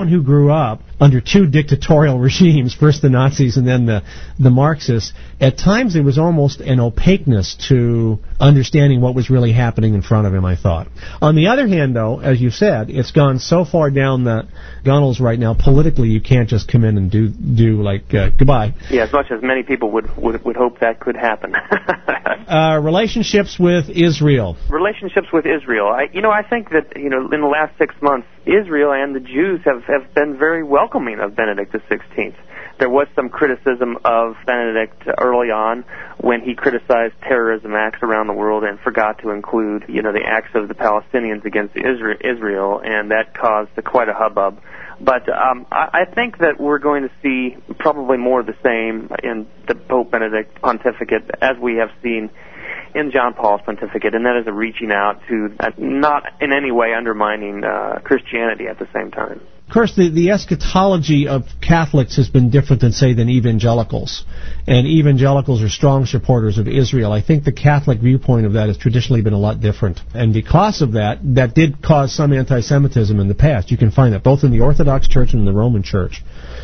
someone who grew up under two dictatorial regimes, first the Nazis and then the Marxists, at times there was almost an opaqueness to understanding what was really happening in front of him, I thought. On the other hand, though, as you said, it's gone so far down the gunnels right now, politically you can't just come in and do like, goodbye. Yeah, as much as many people would hope that could happen. Relationships with Israel. Relationships with Israel. I think that, in the last 6 months, Israel and the Jews have been very welcoming of Benedict XVI. There was some criticism of Benedict early on when he criticized terrorism acts around the world and forgot to include, the acts of the Palestinians against Israel, and that caused quite a hubbub. But I think that we're going to see probably more of the same in the Pope Benedict pontificate as we have seen in John Paul's pontificate, and that is a reaching out to not in any way undermining Christianity at the same time. Of course, the eschatology of Catholics has been different than evangelicals. And evangelicals are strong supporters of Israel. I think the Catholic viewpoint of that has traditionally been a lot different. And because of that did cause some anti-Semitism in the past. You can find that both in the Orthodox Church and in the Roman Church.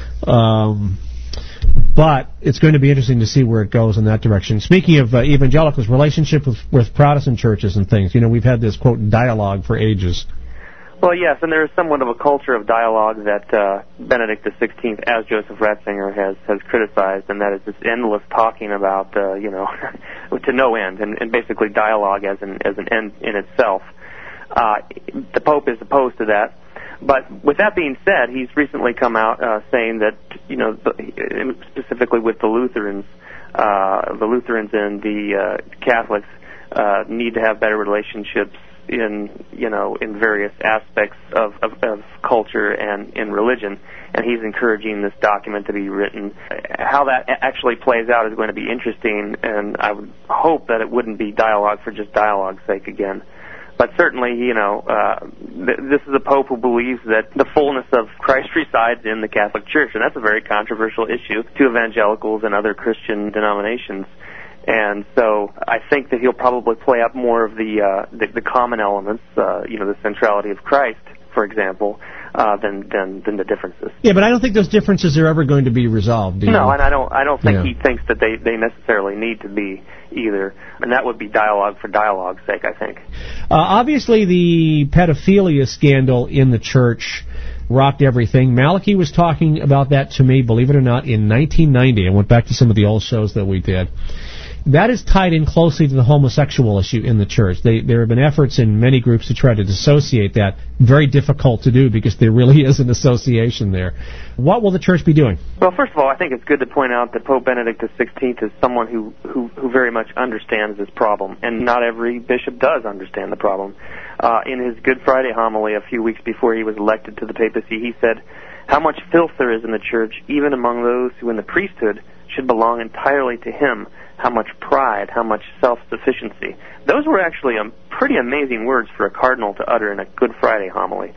But it's going to be interesting to see where it goes in that direction. Speaking of evangelicals, relationship with Protestant churches and things, we've had this, quote, dialogue for ages. Well, yes, and there is somewhat of a culture of dialogue that Benedict XVI, as Joseph Ratzinger, has criticized, and that is this endless talking about, to no end, and basically dialogue as an end in itself. The Pope is opposed to that. But with that being said, he's recently come out saying that, specifically with the Lutherans and the Catholics need to have better relationships in various aspects of culture and in religion, and he's encouraging this document to be written. How that actually plays out is going to be interesting, and I would hope that it wouldn't be dialogue for just dialogue's sake again. But certainly, this is a pope who believes that the fullness of Christ resides in the Catholic Church, and that's a very controversial issue to evangelicals and other Christian denominations. And so I think that he'll probably play up more of the common elements, the centrality of Christ, for example, than the differences. Yeah, but I don't think those differences are ever going to be resolved. No, and I don't think he thinks that they necessarily need to be either, and that would be dialogue for dialogue's sake, I think. Obviously, the pedophilia scandal in the church rocked everything. Malachi was talking about that to me, believe it or not, in 1990. I went back to some of the old shows that we did. That is tied in closely to the homosexual issue in the church. There have been efforts in many groups to try to dissociate that. Very difficult to do because there really is an association there. What will the church be doing? Well, first of all, I think it's good to point out that Pope Benedict XVI is someone who very much understands this problem, and not every bishop does understand the problem. In his Good Friday homily a few weeks before he was elected to the papacy, he said, "How much filth there is in the church, even among those who in the priesthood should belong entirely to him. How much pride, how much self-sufficiency." Those were actually pretty amazing words for a cardinal to utter in a Good Friday homily.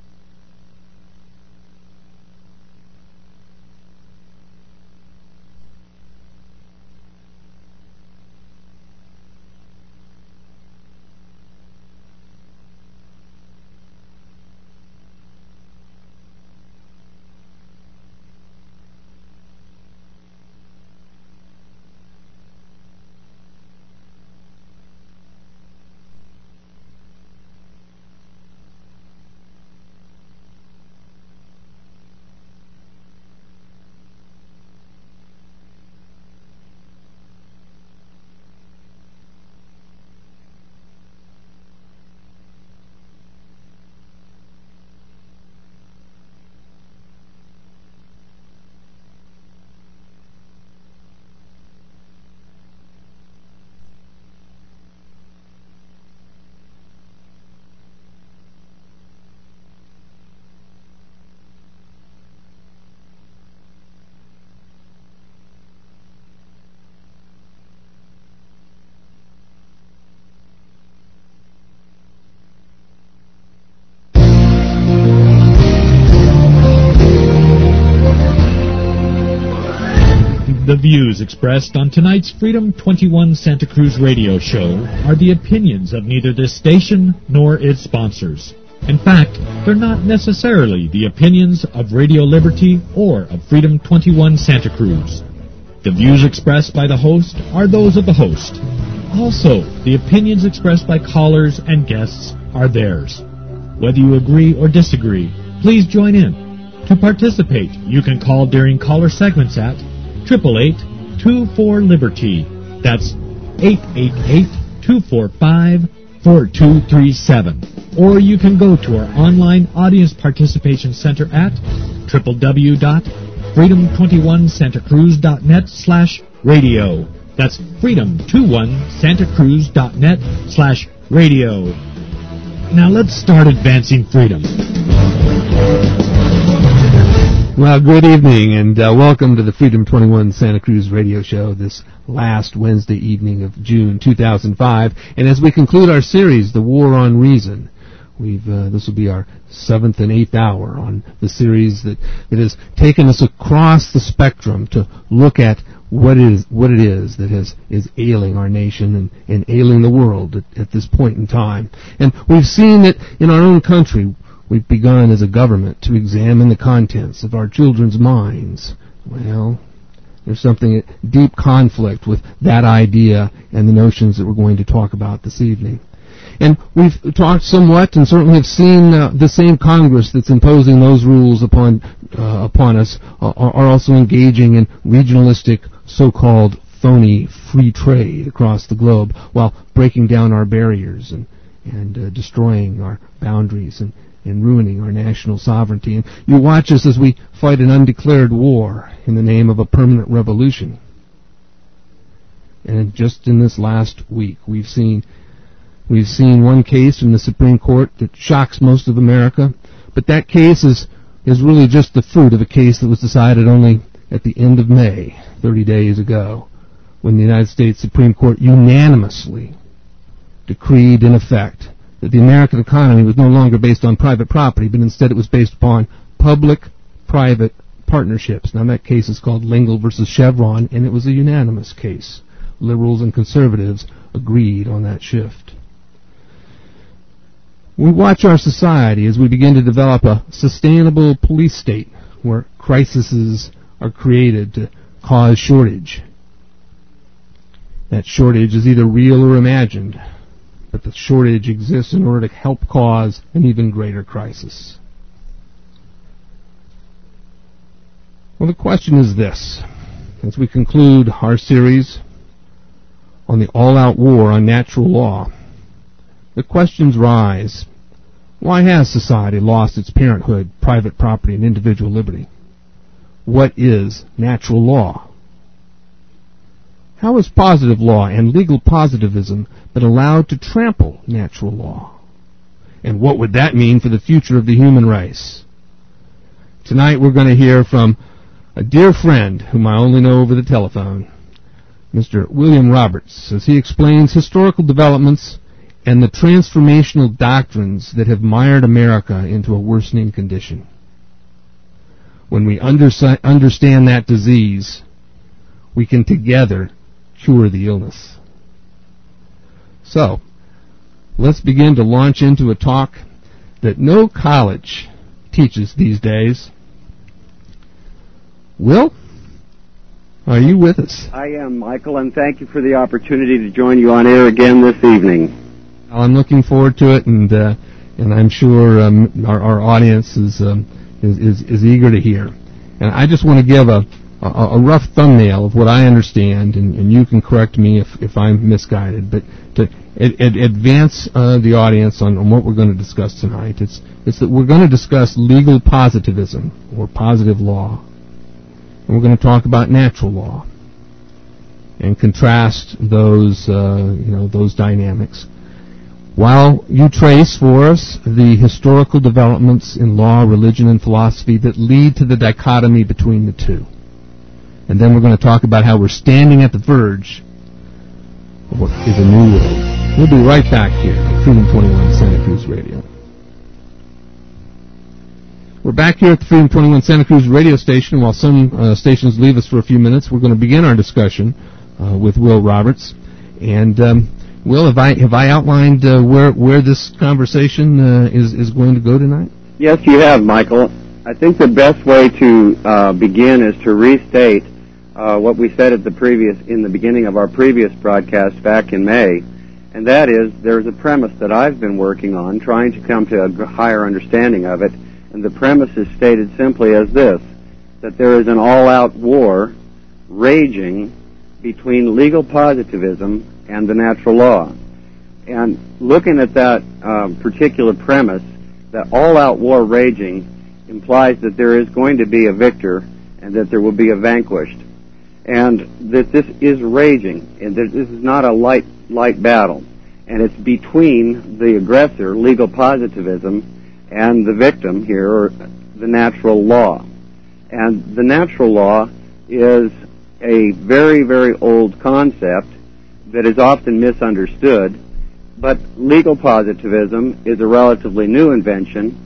The views expressed on tonight's Freedom 21 Santa Cruz radio show are the opinions of neither this station nor its sponsors. In fact, they're not necessarily the opinions of Radio Liberty or of Freedom 21 Santa Cruz. The views expressed by the host are those of the host. Also, the opinions expressed by callers and guests are theirs. Whether you agree or disagree, please join in. To participate, you can call during caller segments at 888-24-LIBERTY. That's 888-245-4237. Or you can go to our online audience participation center at www.freedom21santacruz.net/radio. That's freedom21santacruz.net/radio. Now let's start advancing freedom. Well, good evening, and welcome to the Freedom 21 Santa Cruz radio show this last Wednesday evening of June 2005. And as we conclude our series, The War on Reason, this will be our 7th and 8th hour on the series that has taken us across the spectrum to look at what it is that is ailing our nation and ailing the world at this point in time. And we've seen that in our own country, we've begun as a government to examine the contents of our children's minds. Well, there's something at deep conflict with that idea and the notions that we're going to talk about this evening. And we've talked somewhat and certainly have seen the same Congress that's imposing those rules upon us are also engaging in regionalistic so-called phony free trade across the globe while breaking down our barriers and destroying our boundaries and ruining our national sovereignty. And you watch us as we fight an undeclared war in the name of a permanent revolution. And just in this last week, we've seen one case from the Supreme Court that shocks most of America, but that case is really just the fruit of a case that was decided only at the end of May, 30 days ago, when the United States Supreme Court unanimously decreed in effect that the American economy was no longer based on private property, but instead it was based upon public-private partnerships. Now, that case is called Lingle versus Chevron, and it was a unanimous case. Liberals and conservatives agreed on that shift. We watch our society as we begin to develop a sustainable police state where crises are created to cause shortage. That shortage is either real or imagined, but the shortage exists in order to help cause an even greater crisis. Well, the question is this. As we conclude our series on the all-out war on natural law, the questions rise. Why has society lost its parenthood, private property, and individual liberty? What is natural law? How has positive law and legal positivism been allowed to trample natural law? And what would that mean for the future of the human race? Tonight we're going to hear from a dear friend whom I only know over the telephone, Mr. William Roberts, as he explains historical developments and the transformational doctrines that have mired America into a worsening condition. When we understand that disease, we can together cure the illness. So, let's begin to launch into a talk that no college teaches these days. Will, are you with us? I am, Michael, and thank you for the opportunity to join you on air again this evening. Well, I'm looking forward to it, and I'm sure our audience is eager to hear. And I just want to give a rough thumbnail of what I understand, and you can correct me if I'm misguided, but to advance the audience on what we're going to discuss tonight. It's that we're going to discuss legal positivism, or positive law, and we're going to talk about natural law and contrast those dynamics. While you trace for us the historical developments in law, religion, and philosophy that lead to the dichotomy between the two. And then we're going to talk about how we're standing at the verge of what is a new world. We'll be right back here at Freedom 21 Santa Cruz Radio. We're back here at the Freedom 21 Santa Cruz radio station. While some stations leave us for a few minutes, we're going to begin our discussion with Will Roberts. And Will, have I outlined where this conversation is going to go tonight? Yes, you have, Michael. I think the best way to begin is to restate what we said in the beginning of our previous broadcast back in May, and that is there's a premise that I've been working on, trying to come to a higher understanding of it, and the premise is stated simply as this, that there is an all-out war raging between legal positivism and the natural law. And looking at that particular premise, that all-out war raging implies that there is going to be a victor and that there will be a vanquished. And that this is raging, and that this is not a light battle. And it's between the aggressor, legal positivism, and the victim here, or the natural law. And the natural law is a very, very old concept that is often misunderstood, but legal positivism is a relatively new invention.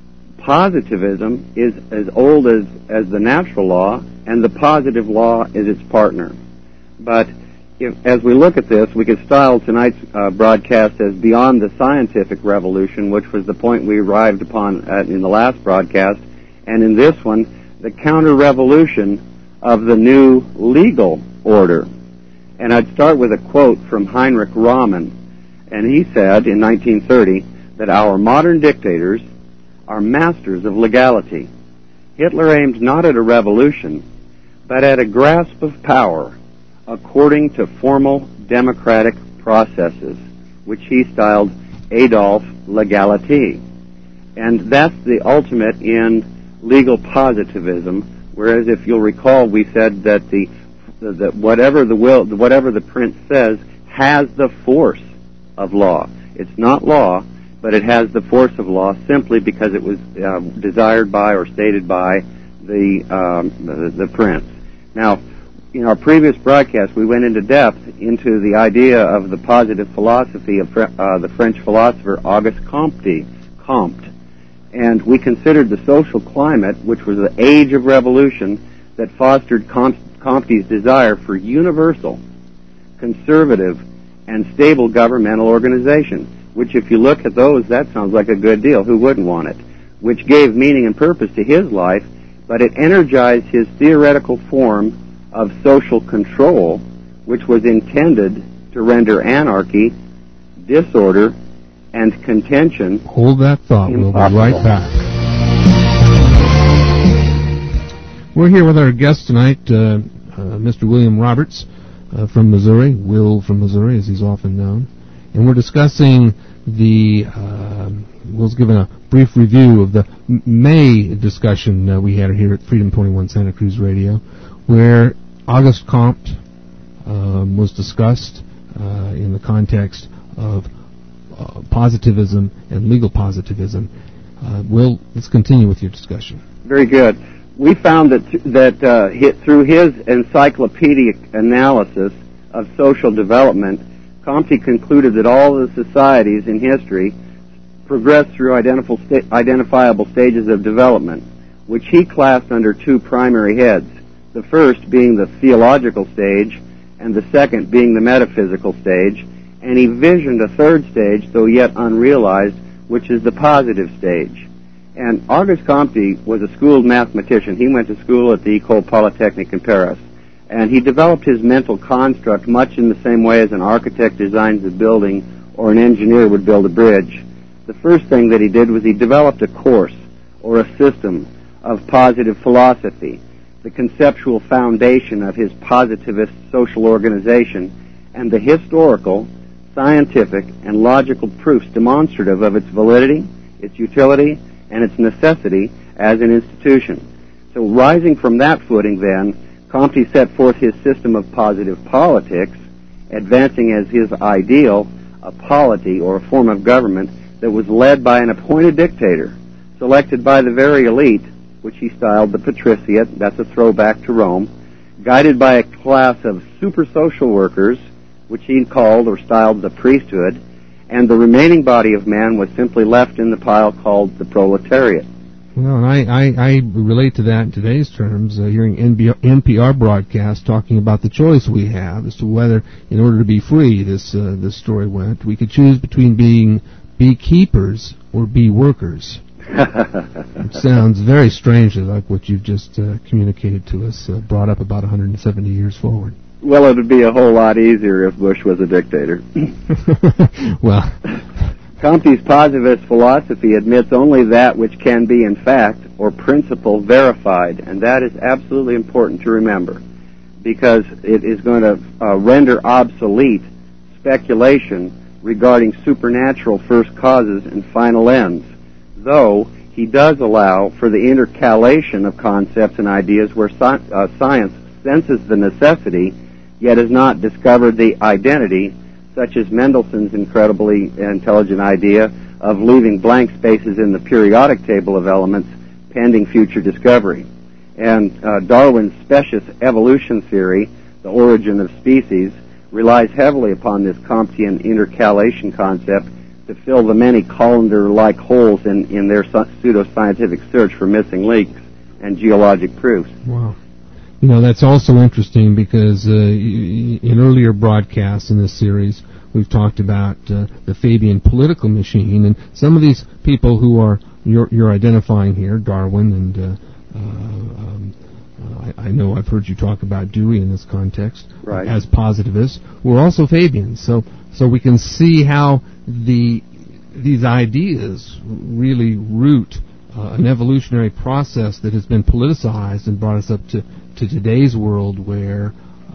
Positivism is as old as the natural law, and the positive law is its partner. But as we look at this, we could style tonight's broadcast as Beyond the Scientific Revolution, which was the point we arrived upon in the last broadcast, and in this one, the counter-revolution of the new legal order. And I'd start with a quote from Heinrich Raumann, and he said in 1930 that our modern dictators are masters of legality. Hitler aimed not at a revolution, but at a grasp of power according to formal democratic processes, which he styled Adolf Legality. And that's the ultimate in legal positivism, whereas if you'll recall, we said that that whatever the prince says has the force of law. It's not law, but it has the force of law simply because it was desired by or stated by the prince. Now, in our previous broadcast, we went into depth into the idea of the positive philosophy of the French philosopher Auguste Comte, and we considered the social climate, which was the age of revolution, that fostered Comte's desire for universal, conservative, and stable governmental organization, which if you look at those, that sounds like a good deal. Who wouldn't want it? Which gave meaning and purpose to his life, but it energized his theoretical form of social control, which was intended to render anarchy, disorder, and contention. Hold that thought. Impossible. We'll be right back. We're here with our guest tonight, Mr. William Roberts from Missouri, Will from Missouri, as he's often known. And we're discussing Will's given a brief review of the May discussion we had here at Freedom 21 Santa Cruz Radio, where Auguste Comte was discussed in the context of positivism and legal positivism. Will, let's continue with your discussion. Very good. We found that through his encyclopedic analysis of social development, Comte concluded that all the societies in history progressed through identifiable stages of development, which he classed under two primary heads, the first being the theological stage and the second being the metaphysical stage, and he visioned a third stage, though yet unrealized, which is the positive stage. And Auguste Comte was a schooled mathematician. He went to school at the École Polytechnique in Paris. And he developed his mental construct much in the same way as an architect designs a building or an engineer would build a bridge. The first thing that he did was he developed a course or a system of positive philosophy, the conceptual foundation of his positivist social organization, and the historical, scientific, and logical proofs demonstrative of its validity, its utility, and its necessity as an institution. So rising from that footing then, Comte set forth his system of positive politics, advancing as his ideal a polity or a form of government that was led by an appointed dictator, selected by the very elite, which he styled the patriciate, that's a throwback to Rome, guided by a class of super social workers, which he called or styled the priesthood, and the remaining body of man was simply left in the pile called the proletariat. Well, and I relate to that in today's terms, hearing NPR broadcasts talking about the choice we have as to whether, in order to be free, this story went, we could choose between being beekeepers or bee workers. It sounds very strangely like what you've just communicated to us, brought up about 170 years forward. Well, it would be a whole lot easier if Bush was a dictator. Well, Comte's positivist philosophy admits only that which can be in fact or principle verified, and that is absolutely important to remember, because it is going to render obsolete speculation regarding supernatural first causes and final ends, though he does allow for the intercalation of concepts and ideas where science senses the necessity, yet has not discovered the identity, such as Mendelssohn's incredibly intelligent idea of leaving blank spaces in the periodic table of elements pending future discovery. And Darwin's specious evolution theory, the origin of species, relies heavily upon this Comtean intercalation concept to fill the many colander-like holes in their pseudo-scientific search for missing links and geologic proofs. Wow. You know, that's also interesting because in earlier broadcasts in this series, we've talked about the Fabian political machine, and some of these people who are you're identifying here, Darwin, and I know I've heard you talk about Dewey in this context, right, as positivists, were also Fabians. So we can see how these ideas really root an evolutionary process that has been politicized and brought us up to today's world where,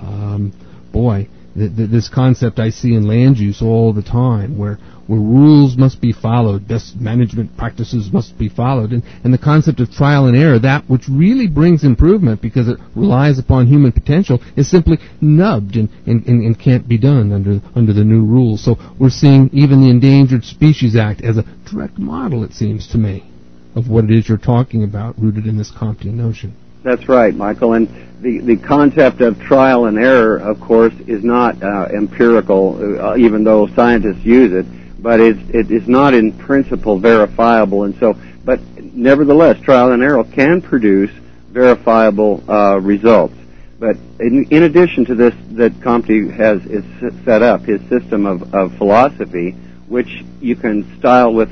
this concept I see in land use all the time, where rules must be followed, best management practices must be followed, and the concept of trial and error, that which really brings improvement because it relies upon human potential, is simply nubbed and can't be done under the new rules. So we're seeing even the Endangered Species Act as a direct model, it seems to me, of what it is you're talking about, rooted in this Comtean notion. That's right, Michael. And the concept of trial and error, of course, is not empirical, even though scientists use it, but it is not in principle verifiable. And so, but nevertheless, trial and error can produce verifiable results. But in addition to this, that Comte has set up his system of philosophy, which you can style with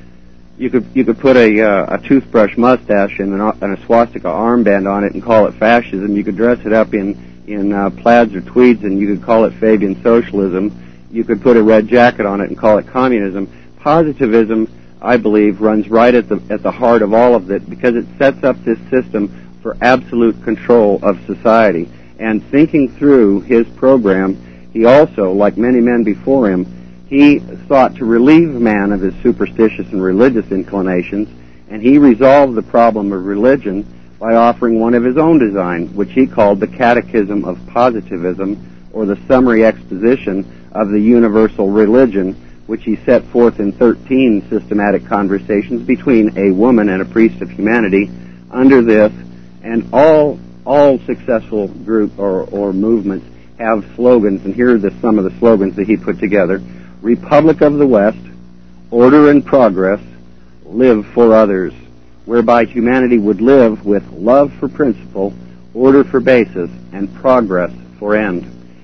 you could put a toothbrush mustache and a swastika armband on it and call it fascism. You could dress it up in plaids or tweeds and you could call it Fabian socialism. You could put a red jacket on it and call it communism. Positivism, I believe, runs right at the heart of all of it because it sets up this system for absolute control of society. And thinking through his program, he also, like many men before him, he sought to relieve man of his superstitious and religious inclinations, and he resolved the problem of religion by offering one of his own design, which he called the Catechism of Positivism, or the summary exposition of the universal religion, which he set forth in 13 systematic conversations between a woman and a priest of humanity. Under this, and all successful group or movements have slogans, and here are some of the slogans that he put together. Republic of the West, order and progress, live for others, whereby humanity would live with love for principle, order for basis, and progress for end.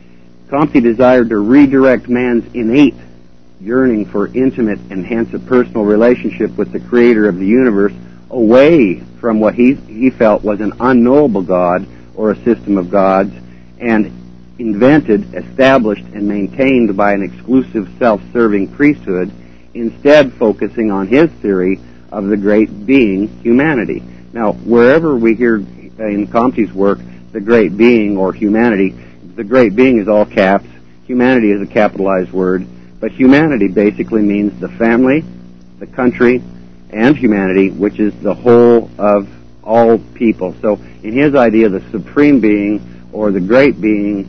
Comte desired to redirect man's innate yearning for intimate and hence a personal relationship with the creator of the universe away from what he felt was an unknowable God or a system of gods, and invented, established, and maintained by an exclusive self-serving priesthood, instead focusing on his theory of the great being, humanity. Now, wherever we hear in Comte's work the great being or humanity, the great being is all caps, humanity is a capitalized word, but humanity basically means the family, the country, and humanity, which is the whole of all people. So in his idea, the supreme being or the great being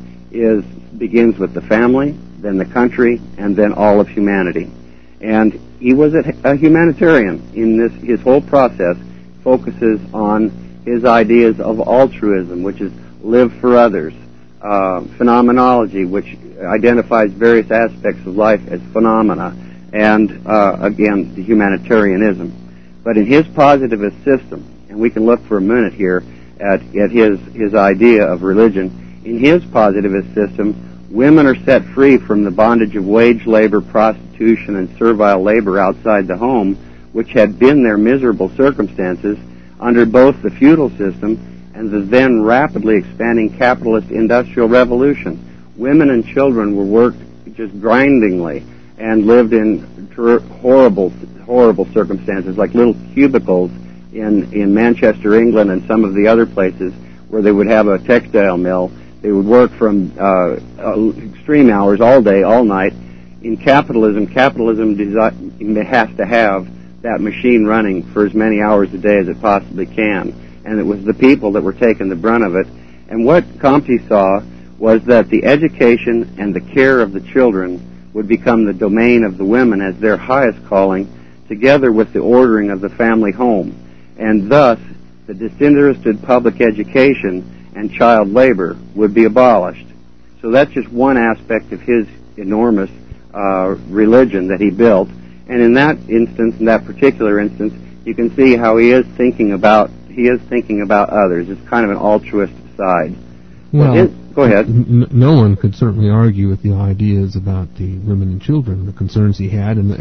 begins with the family, then the country, and then all of humanity. And he was a humanitarian in this. His whole process focuses on his ideas of altruism, which is live for others, phenomenology, which identifies various aspects of life as phenomena, and again, the humanitarianism. But in his positivist system, and we can look for a minute here at his idea of religion, in his positivist system, women are set free from the bondage of wage labor, prostitution, and servile labor outside the home, which had been their miserable circumstances under both the feudal system and the then rapidly expanding capitalist industrial revolution. Women and children were worked just grindingly and lived in horrible circumstances, like little cubicles in Manchester, England, and some of the other places where they would have a textile mill. They would work from extreme hours all day, all night. In capitalism has to have that machine running for as many hours a day as it possibly can. And it was the people that were taking the brunt of it. And what Comte saw was that the education and the care of the children would become the domain of the women as their highest calling, together with the ordering of the family home. And thus, the disinterested public education and child labor would be abolished. So that's just one aspect of his enormous religion that he built. And in that instance, in that particular instance, you can see how he is thinking about others. It's kind of an altruistic side. Well, go ahead. No one could certainly argue with the ideas about the women and children, the concerns he had, and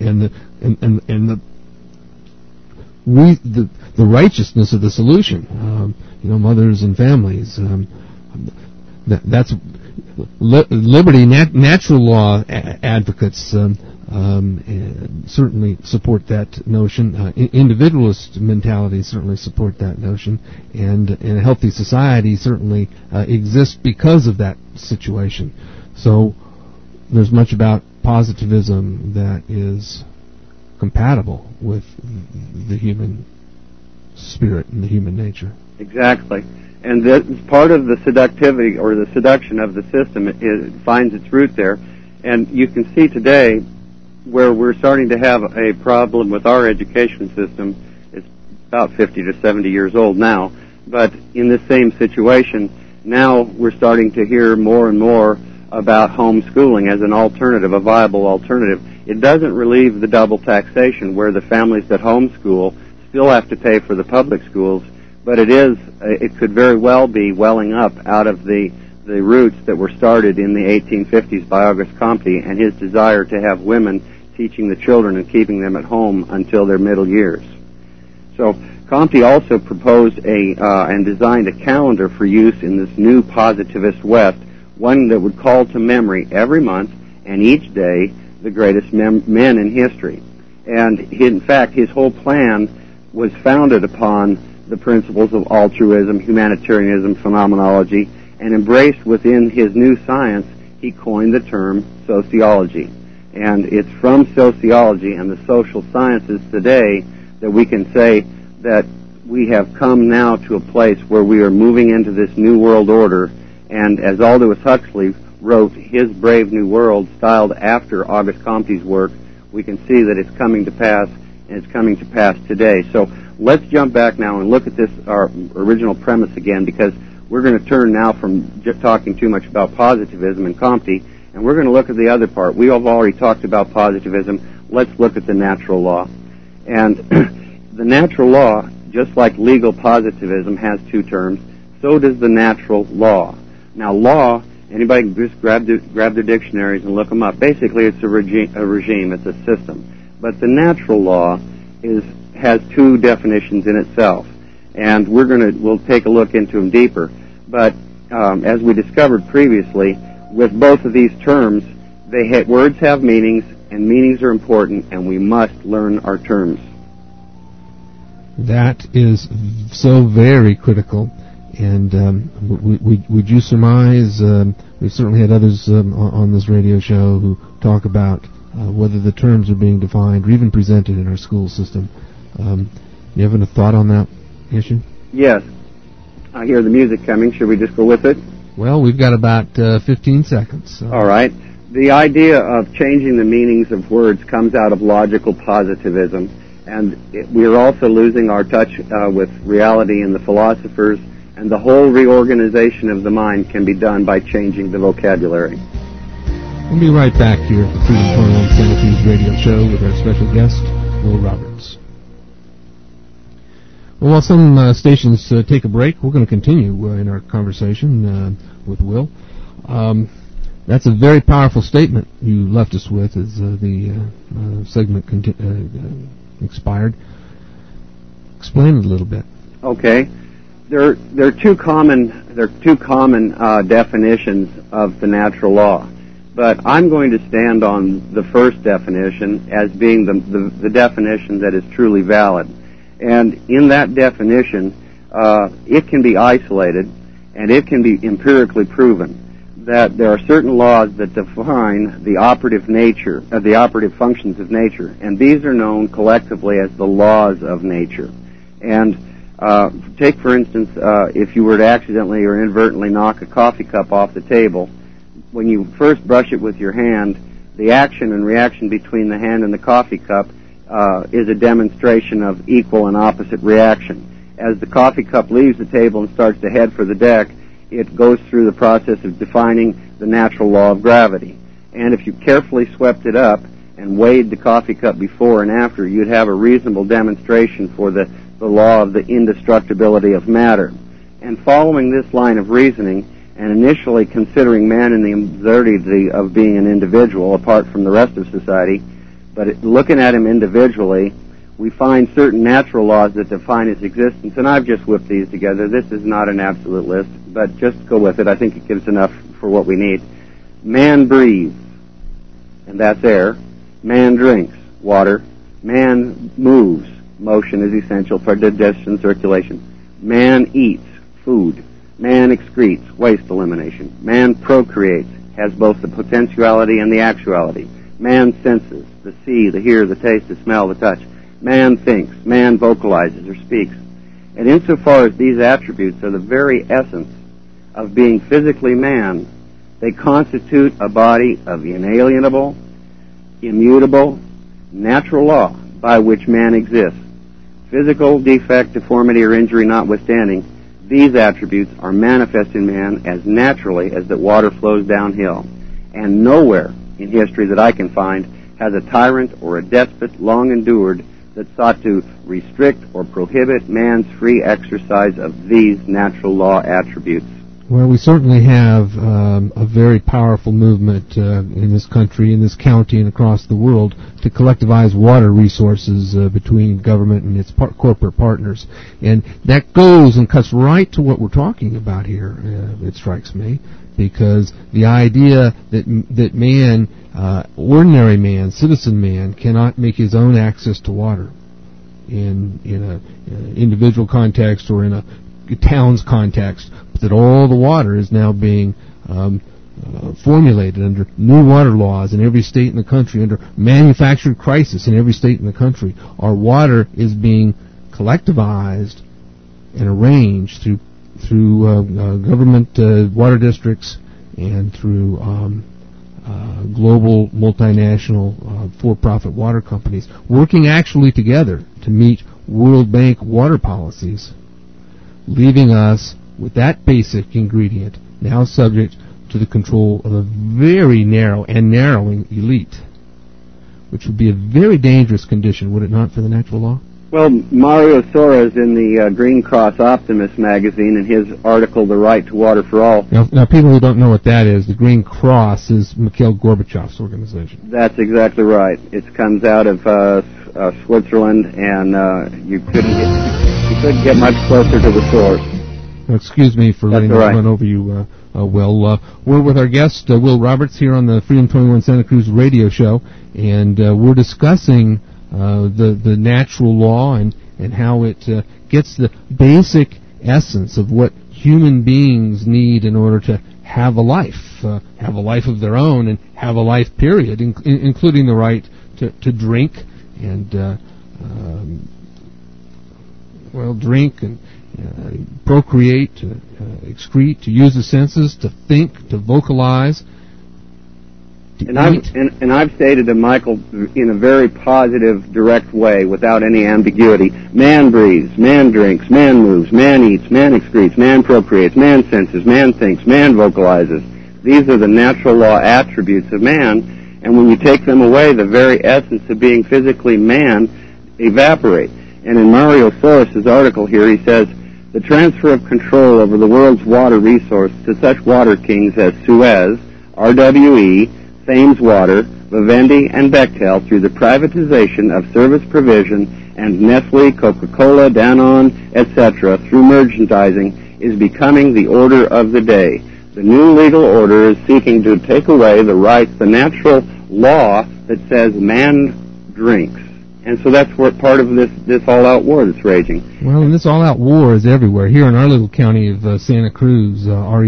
the righteousness of the solution. Mothers and families. That's liberty. Natural law advocates certainly support that notion. Individualist mentalities certainly support that notion, and a healthy society certainly exists because of that situation. So there's much about positivism that is compatible with the human spirit and the human nature. Exactly. And that's part of the seductivity or the seduction of the system. It finds its root there. And you can see today where we're starting to have a problem with our education system. It's about 50 to 70 years old now. But in the same situation, now we're starting to hear more and more about homeschooling as an alternative, a viable alternative. It doesn't relieve the double taxation where the families that homeschool still have to pay for the public schools, but it could very well be welling up out of the roots that were started in the 1850s by Auguste Comte and his desire to have women teaching the children and keeping them at home until their middle years. So Comte also proposed and designed a calendar for use in this new positivist West, one that would call to memory every month and each day the greatest men in history. And in fact, his whole plan was founded upon the principles of altruism, humanitarianism, phenomenology, and embraced within his new science, he coined the term sociology. And it's from sociology and the social sciences today that we can say that we have come now to a place where we are moving into this new world order. And as Aldous Huxley wrote his Brave New World, styled after Auguste Comte's work, we can see that it's coming to pass, and it's coming to pass today. So let's jump back now and look at this, our original premise again, because we're going to turn now from just talking too much about positivism and Comte, and we're going to look at the other part. We have already talked about positivism. Let's look at the natural law. And the natural law, just like legal positivism has two terms, so does the natural law. Now, law, anybody can just grab their dictionaries and look them up. Basically, it's a regime, it's a system. But the natural law has two definitions in itself, and we'll take a look into them deeper. But as we discovered previously, with both of these terms, words have meanings, and meanings are important, and we must learn our terms. That is so very critical. And would you surmise, we've certainly had others on this radio show who talk about whether the terms are being defined or even presented in our school system. You have a thought on that issue? Yes. I hear the music coming. Should we just go with it? Well, we've got about 15 seconds. So. All right. The idea of changing the meanings of words comes out of logical positivism, and we are also losing our touch with reality and the philosophers, and the whole reorganization of the mind can be done by changing the vocabulary. We'll be right back here at the Freedom 21 Santa Cruz Radio Show with our special guest, Will Roberts. Well, while some stations take a break, we're going to continue in our conversation with Will. That's a very powerful statement you left us with as the segment expired. Explain it a little bit. Okay. There are two common definitions of the natural law, but I'm going to stand on the first definition as being the definition that is truly valid. And in that definition, it can be isolated and it can be empirically proven that there are certain laws that define the operative nature, the operative functions of nature, and these are known collectively as the laws of nature. And take, for instance, if you were to accidentally or inadvertently knock a coffee cup off the table, when you first brush it with your hand, the action and reaction between the hand and the coffee cup is a demonstration of equal and opposite reaction. As the coffee cup leaves the table and starts to head for the deck, it goes through the process of defining the natural law of gravity. And if you carefully swept it up and weighed the coffee cup before and after, you'd have a reasonable demonstration for the law of the indestructibility of matter. And following this line of reasoning, and initially considering man in the absurdity of being an individual apart from the rest of society, but looking at him individually, we find certain natural laws that define his existence, and I've just whipped these together. This is not an absolute list, but just go with it. I think it gives enough for what we need. Man breathes, and that's air. Man drinks, water. Man moves. Motion is essential for digestion, circulation. Man eats, food. Man excretes, waste elimination. Man procreates, has both the potentiality and the actuality. Man senses, the see, the hear, the taste, the smell, the touch. Man thinks, man vocalizes or speaks. And insofar as these attributes are the very essence of being physically man, they constitute a body of inalienable, immutable, natural law by which man exists. Physical defect, deformity, or injury notwithstanding, these attributes are manifest in man as naturally as that water flows downhill. And nowhere in history that I can find has a tyrant or a despot long endured that sought to restrict or prohibit man's free exercise of these natural law attributes. Well, we certainly have a very powerful movement in this country, in this county, and across the world to collectivize water resources between government and its corporate partners. And that goes and cuts right to what we're talking about here, it strikes me, because the idea that man, ordinary man, citizen man, cannot make his own access to water in an individual context or in a town's context, but that all the water is now being formulated under new water laws in every state in the country, under manufactured crisis in every state in the country. Our water is being collectivized and arranged through government water districts and through global multinational for-profit water companies working actually together to meet World Bank water policies, leaving us with that basic ingredient now subject to the control of a very narrow and narrowing elite, which would be a very dangerous condition, would it not, for the natural law? Well, Mario Soros in the Green Cross Optimist magazine, in his article, The Right to Water for All. Now, people who don't know what that is, the Green Cross is Mikhail Gorbachev's organization. That's exactly right. It comes out of Switzerland, and you couldn't get much closer to the source. Excuse me for letting me run over you, Will. We're with our guest, Will Roberts, here on the Freedom 21 Santa Cruz radio show, and we're discussing the natural law and how it gets the basic essence of what human beings need in order to have a life of their own, and have a life, period, including the right to drink and drink and procreate, to excrete, to use the senses, to think, to vocalize, to eat. And I've stated to Michael in a very positive, direct way, without any ambiguity: man breathes, man drinks, man moves, man eats, man excretes, man procreates, man senses, man thinks, man vocalizes. These are the natural law attributes of man, and when you take them away, the very essence of being physically man evaporates. And in Mario Soros' article here, he says, the transfer of control over the world's water resource to such water kings as Suez, RWE, Thames Water, Vivendi, and Bechtel through the privatization of service provision and Nestle, Coca-Cola, Danone, etc. through merchandising is becoming the order of the day. The new legal order is seeking to take away the rights, the natural law that says man drinks. And so that's what part of this all-out war that's raging. Well, and this all-out war is everywhere. Here in our little county of Santa Cruz,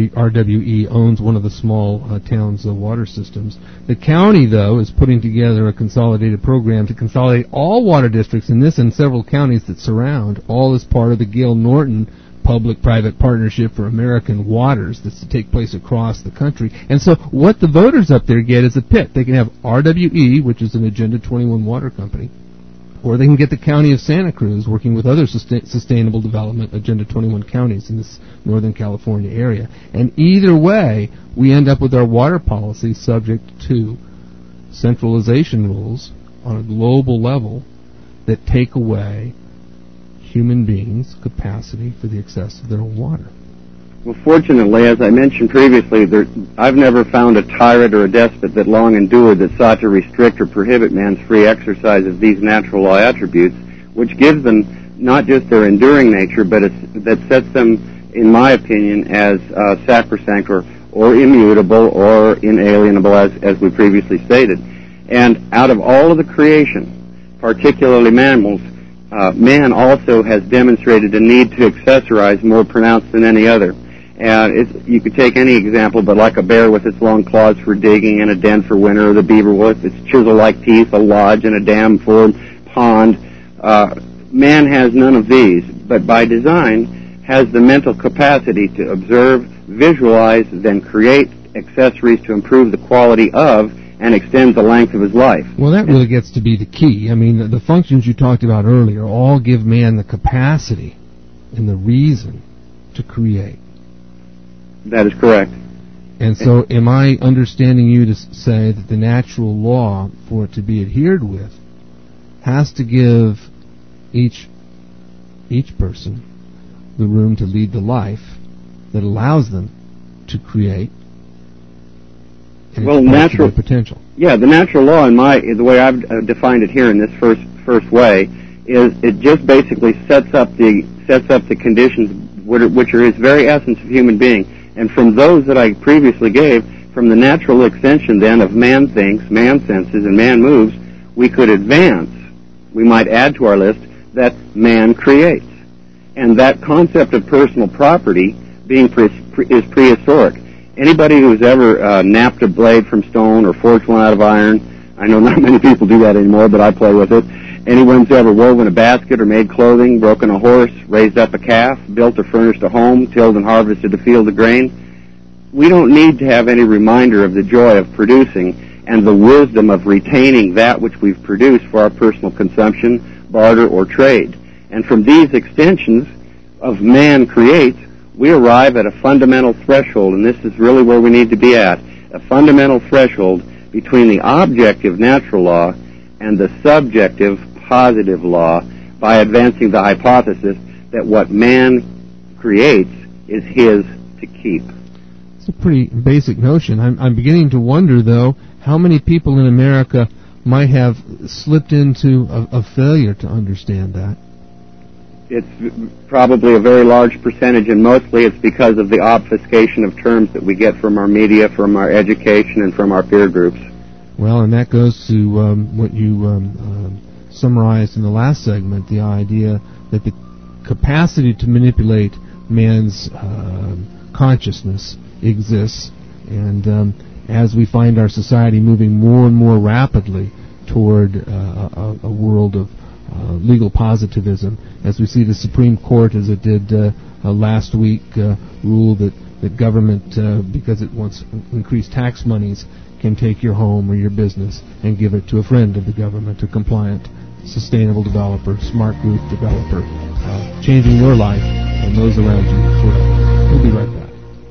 RWE owns one of the small town's water systems. The county, though, is putting together a consolidated program to consolidate all water districts in this and several counties that surround, all as part of the Gail Norton Public-Private Partnership for American Waters that's to take place across the country. And so what the voters up there get is a pit. They can have RWE, which is an Agenda 21 water company, or they can get the county of Santa Cruz working with other sustainable development Agenda 21 counties in this Northern California area. And either way, we end up with our water policy subject to centralization rules on a global level that take away human beings' capacity for the access of their own water. Well, fortunately, as I mentioned previously, I've never found a tyrant or a despot that long endured that sought to restrict or prohibit man's free exercise of these natural law attributes, which gives them not just their enduring nature, but that sets them, in my opinion, as sacrosanct or immutable or inalienable, as we previously stated. And out of all of the creation, particularly mammals, man also has demonstrated a need to accessorize more pronounced than any other. And you could take any example, but like a bear with its long claws for digging and a den for winter, or the beaver with its chisel-like teeth, a lodge and a dam-formed pond. Man has none of these, but by design has the mental capacity to observe, visualize, then create accessories to improve the quality of and extend the length of his life. Well, that really gets to be the key. I mean, the functions you talked about earlier all give man the capacity and the reason to create. That is correct. And so am I understanding you to say that the natural law, for it to be adhered with, has to give each person the room to lead the life that allows them to create and natural potential? Yeah, the natural law, the way I've defined it here in this first way, is it just basically sets up the conditions which are its very essence of human being. And from those that I previously gave, from the natural extension then of man thinks, man senses, and man moves, we could advance. We might add to our list that man creates. And that concept of personal property is prehistoric. Anybody who's ever napped a blade from stone or forged one out of iron, I know not many people do that anymore, but I play with it. Anyone's ever woven a basket or made clothing, broken a horse, raised up a calf, built or furnished a home, tilled and harvested a field of grain, we don't need to have any reminder of the joy of producing and the wisdom of retaining that which we've produced for our personal consumption, barter, or trade. And from these extensions of man creates, we arrive at a fundamental threshold, and this is really where we need to be at, a fundamental threshold between the objective natural law and the subjective positive law by advancing the hypothesis that what man creates is his to keep. It's a pretty basic notion. I'm beginning to wonder, though, how many people in America might have slipped into a failure to understand that. It's probably a very large percentage, and mostly it's because of the obfuscation of terms that we get from our media, from our education, and from our peer groups. Well, and that goes to what you summarized in the last segment, the idea that the capacity to manipulate man's consciousness exists, and as we find our society moving more and more rapidly toward a world of legal positivism, as we see the Supreme Court, as it did last week, rule that government, because it wants increased tax monies, can take your home or your business and give it to a friend of the government, a compliant, sustainable developer, smart group developer, changing your life and those around you forever. We'll be right back.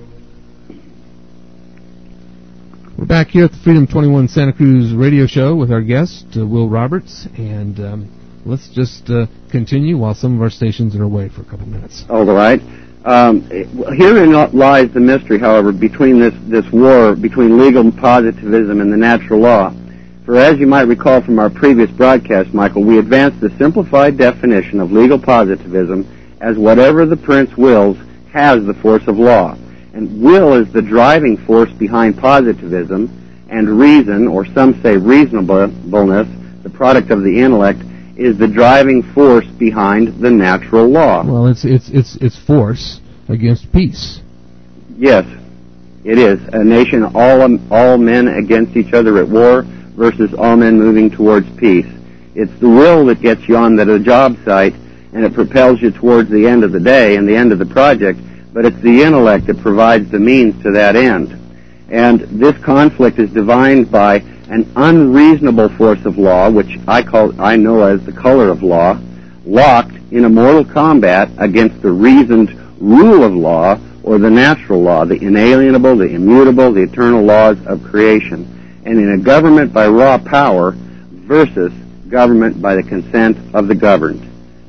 We're back here at the Freedom 21 Santa Cruz radio show with our guest, Will Roberts, and let's just continue while some of our stations are away for a couple minutes. All right. Herein lies the mystery, however, between this war between legal positivism and the natural law. For as you might recall from our previous broadcast, Michael, we advanced the simplified definition of legal positivism as whatever the prince wills has the force of law. And will is the driving force behind positivism, and reason, or some say reasonableness, the product of the intellect, is the driving force behind the natural law. Well, it's force against peace. Yes, it is. A nation, all men against each other at war versus all men moving towards peace. It's the will that gets you on the job site, and it propels you towards the end of the day and the end of the project, but it's the intellect that provides the means to that end. And this conflict is defined by an unreasonable force of law, which I know as the color of law, locked in a mortal combat against the reasoned rule of law, or the natural law, the inalienable, the immutable, the eternal laws of creation, and in a government by raw power versus government by the consent of the governed.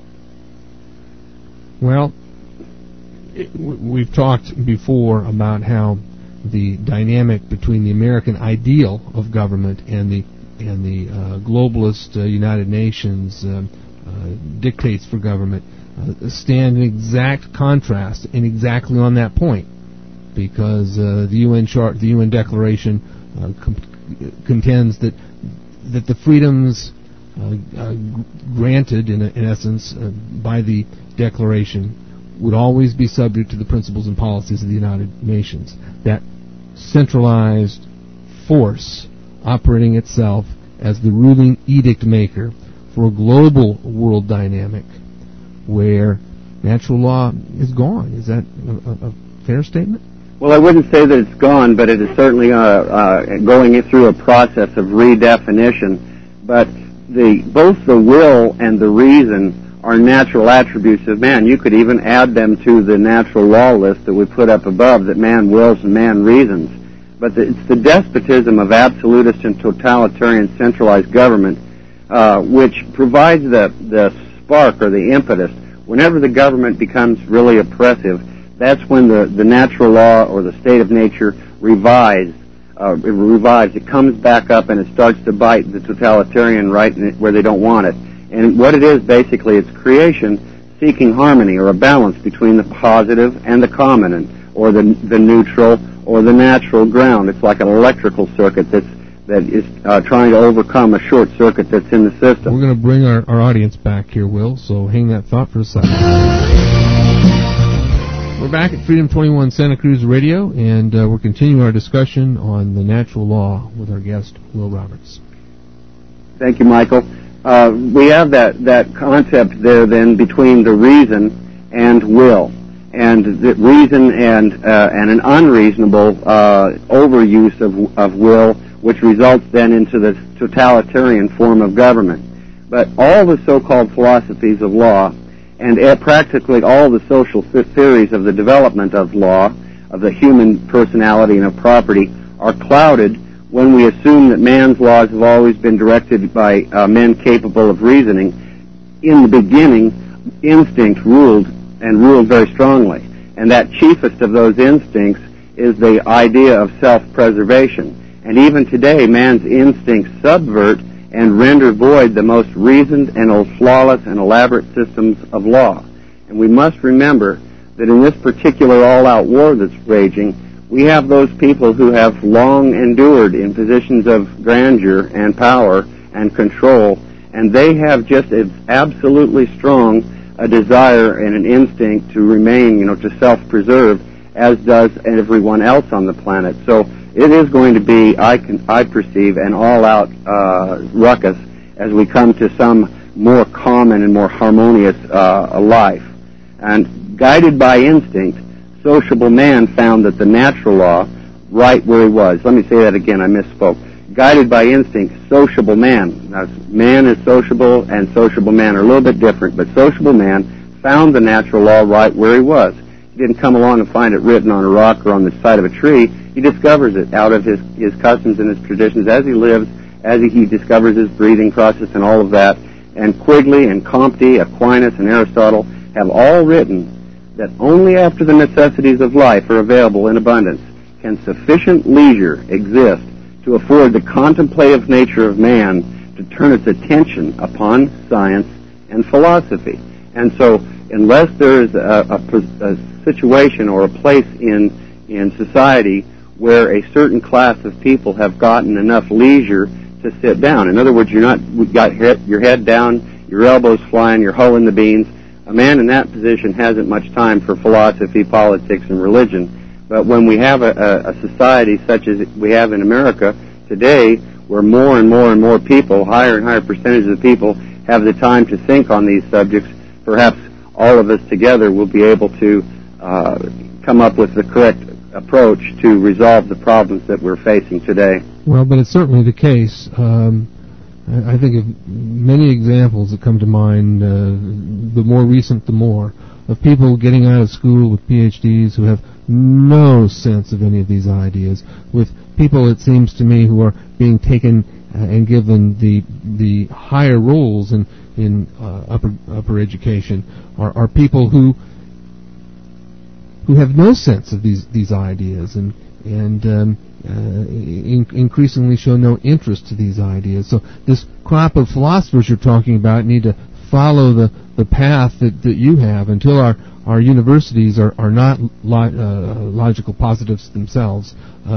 Well, we've talked before about how the dynamic between the American ideal of government and the globalist United Nations dictates for government stand in exact contrast and exactly on that point, because the UN Declaration contends that the freedoms granted in essence by the Declaration would always be subject to the principles and policies of the United Nations. That centralized force operating itself as the ruling edict maker for a global world dynamic where natural law is gone. Is that a fair statement? Well, I wouldn't say that it's gone, but it is certainly going through a process of redefinition. But both the will and the reason are natural attributes of man. You could even add them to the natural law list that we put up above, that man wills and man reasons. But it's the despotism of absolutist and totalitarian centralized government which provides the spark or the impetus. Whenever the government becomes really oppressive, that's when the natural law or the state of nature revives. It comes back up and it starts to bite the totalitarian right where they don't want it. And what it is, basically, it's creation seeking harmony or a balance between the positive and the common, or the neutral or the natural ground. It's like an electrical circuit that is trying to overcome a short circuit that's in the system. We're going to bring our audience back here, Will, so hang that thought for a second. We're back at Freedom 21 Santa Cruz Radio, and we're continuing our discussion on the natural law with our guest, Will Roberts. Thank you, Michael. We have that concept there then between the reason and will, and the reason and an unreasonable overuse of will, which results then into the totalitarian form of government. But all the so-called philosophies of law and practically all the social theories of the development of law, of the human personality and of property, are clouded when we assume that man's laws have always been directed by men capable of reasoning. In the beginning, instinct ruled, and ruled very strongly. And that chiefest of those instincts is the idea of self-preservation. And even today, man's instincts subvert and render void the most reasoned and flawless and elaborate systems of law. And we must remember that in this particular all-out war that's raging, we have those people who have long endured in positions of grandeur and power and control, and they have just as absolutely strong a desire and an instinct to remain, to self-preserve, as does everyone else on the planet. So it is going to be, I perceive, an all-out ruckus as we come to some more common and more harmonious life. And guided by instinct, sociable man found that the natural law, right where he was. Let me say that again, I misspoke. Guided by instinct, sociable man. Now, man is sociable and sociable man are a little bit different, but sociable man found the natural law right where he was. He didn't come along and find it written on a rock or on the side of a tree. He discovers it out of his customs and his traditions as he lives, as he discovers his breathing process and all of that. and Quigley and Comte, Aquinas and Aristotle have all written that only after the necessities of life are available in abundance can sufficient leisure exist to afford the contemplative nature of man to turn its attention upon science and philosophy. And so unless there is a situation or a place in society where a certain class of people have gotten enough leisure to sit down, in other words, you've got your head down, your elbows flying, your hoe in the beans, a man in that position hasn't much time for philosophy, politics, and religion. But when we have a society such as we have in America today, where more and more and more people, higher and higher percentages of people, have the time to think on these subjects, perhaps all of us together will be able to come up with the correct approach to resolve the problems that we're facing today. Well, but it's certainly the case. I think of many examples that come to mind, the more recent the more, of people getting out of school with PhDs who have no sense of any of these ideas, with people, it seems to me, who are being taken and given the higher roles in upper education, are people who have no sense of these ideas and increasingly show no interest to these ideas. So this crop of philosophers you're talking about need to follow the path that you have until our universities are not logical positives themselves.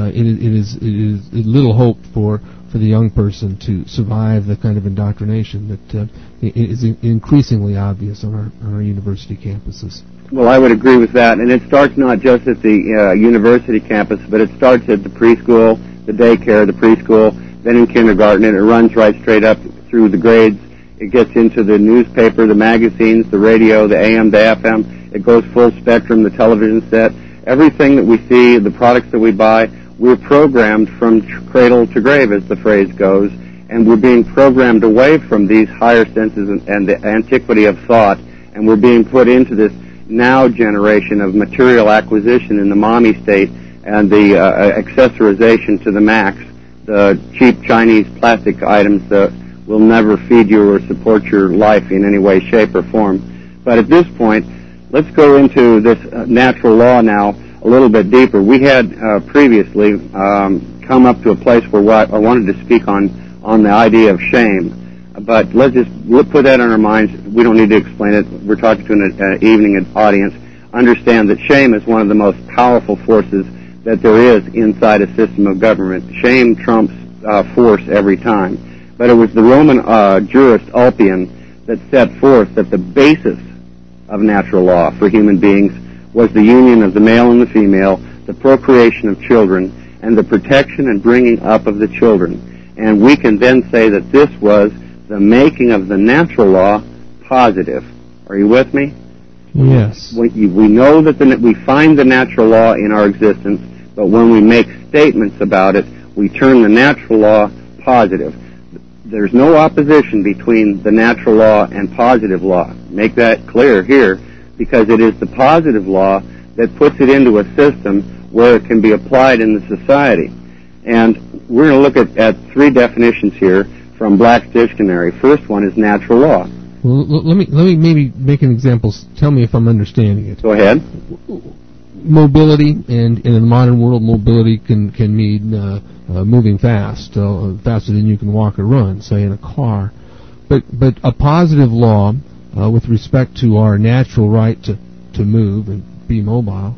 It is little hope for the young person to survive the kind of indoctrination that is increasingly obvious on our university campuses. Well, I would agree with that, and it starts not just at the university campus, but it starts at the preschool, the daycare, the preschool, then in kindergarten, and it runs right straight up through the grades. It gets into the newspaper, the magazines, the radio, the AM, the FM. It goes full spectrum, the television set. Everything that we see, the products that we buy, we're programmed from cradle to grave, as the phrase goes, and we're being programmed away from these higher senses and the antiquity of thought, and we're being put into this now generation of material acquisition in the mommy state and the accessorization to the max, the cheap Chinese plastic items that will never feed you or support your life in any way, shape, or form. But at this point, let's go into this natural law now a little bit deeper. We had previously come up to a place where I wanted to speak on the idea of shame. But we'll put that on our minds. We don't need to explain it. We're talking to an evening audience. Understand that shame is one of the most powerful forces that there is inside a system of government. Shame trumps force every time. But it was the Roman jurist Ulpian that set forth that the basis of natural law for human beings was the union of the male and the female, the procreation of children, and the protection and bringing up of the children. And we can then say that this was the making of the natural law positive. Are you with me? Yes. We know that we find the natural law in our existence, but when we make statements about it, we turn the natural law positive. There's no opposition between the natural law and positive law. Make that clear here, because it is the positive law that puts it into a system where it can be applied in the society. And we're going to look at three definitions here from Black's Dictionary. First one is natural law. Well, let me maybe make an example. Tell me if I'm understanding it. Go ahead. Mobility, and in the modern world, mobility can mean moving fast, faster than you can walk or run, say in a car. But a positive law with respect to our natural right to move and be mobile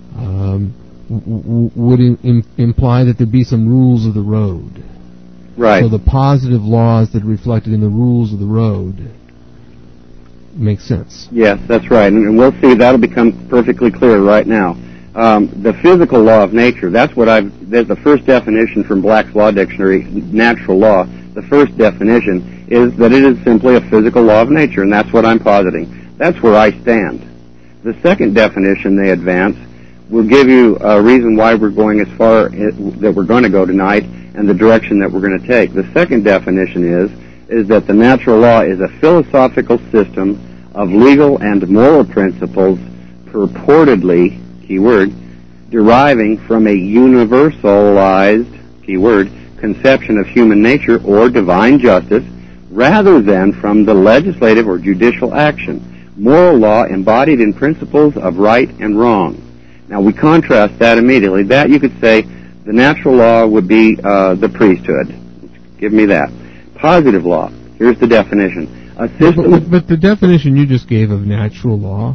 would imply that there be some rules of the road. Right. So the positive laws that are reflected in the rules of the road make sense. Yes, that's right. And we'll see that'll become perfectly clear right now. The physical law of nature, there's the first definition from Black's Law Dictionary, natural law. The first definition is that it is simply a physical law of nature, and that's what I'm positing. That's where I stand. The second definition they advance will give you a reason why we're going as far that we're going to go tonight and the direction that we're going to take. The second definition is that the natural law is a philosophical system of legal and moral principles purportedly, keyword, deriving from a universalized, keyword, conception of human nature or divine justice, rather than from the legislative or judicial action. Moral law embodied in principles of right and wrong. Now, we contrast that immediately. That, you could say, the natural law would be the priesthood. Give me that. Positive law. Here's the definition. A system. But the definition you just gave of natural law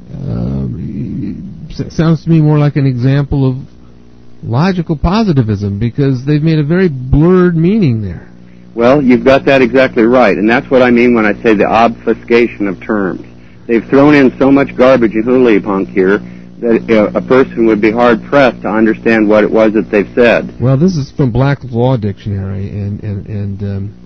sounds to me more like an example of logical positivism, because they've made a very blurred meaning there. Well, you've got that exactly right, and that's what I mean when I say the obfuscation of terms. They've thrown in so much garbage and hula-punk here that a person would be hard-pressed to understand what it was that they've said. Well, this is from Black's Law Dictionary, and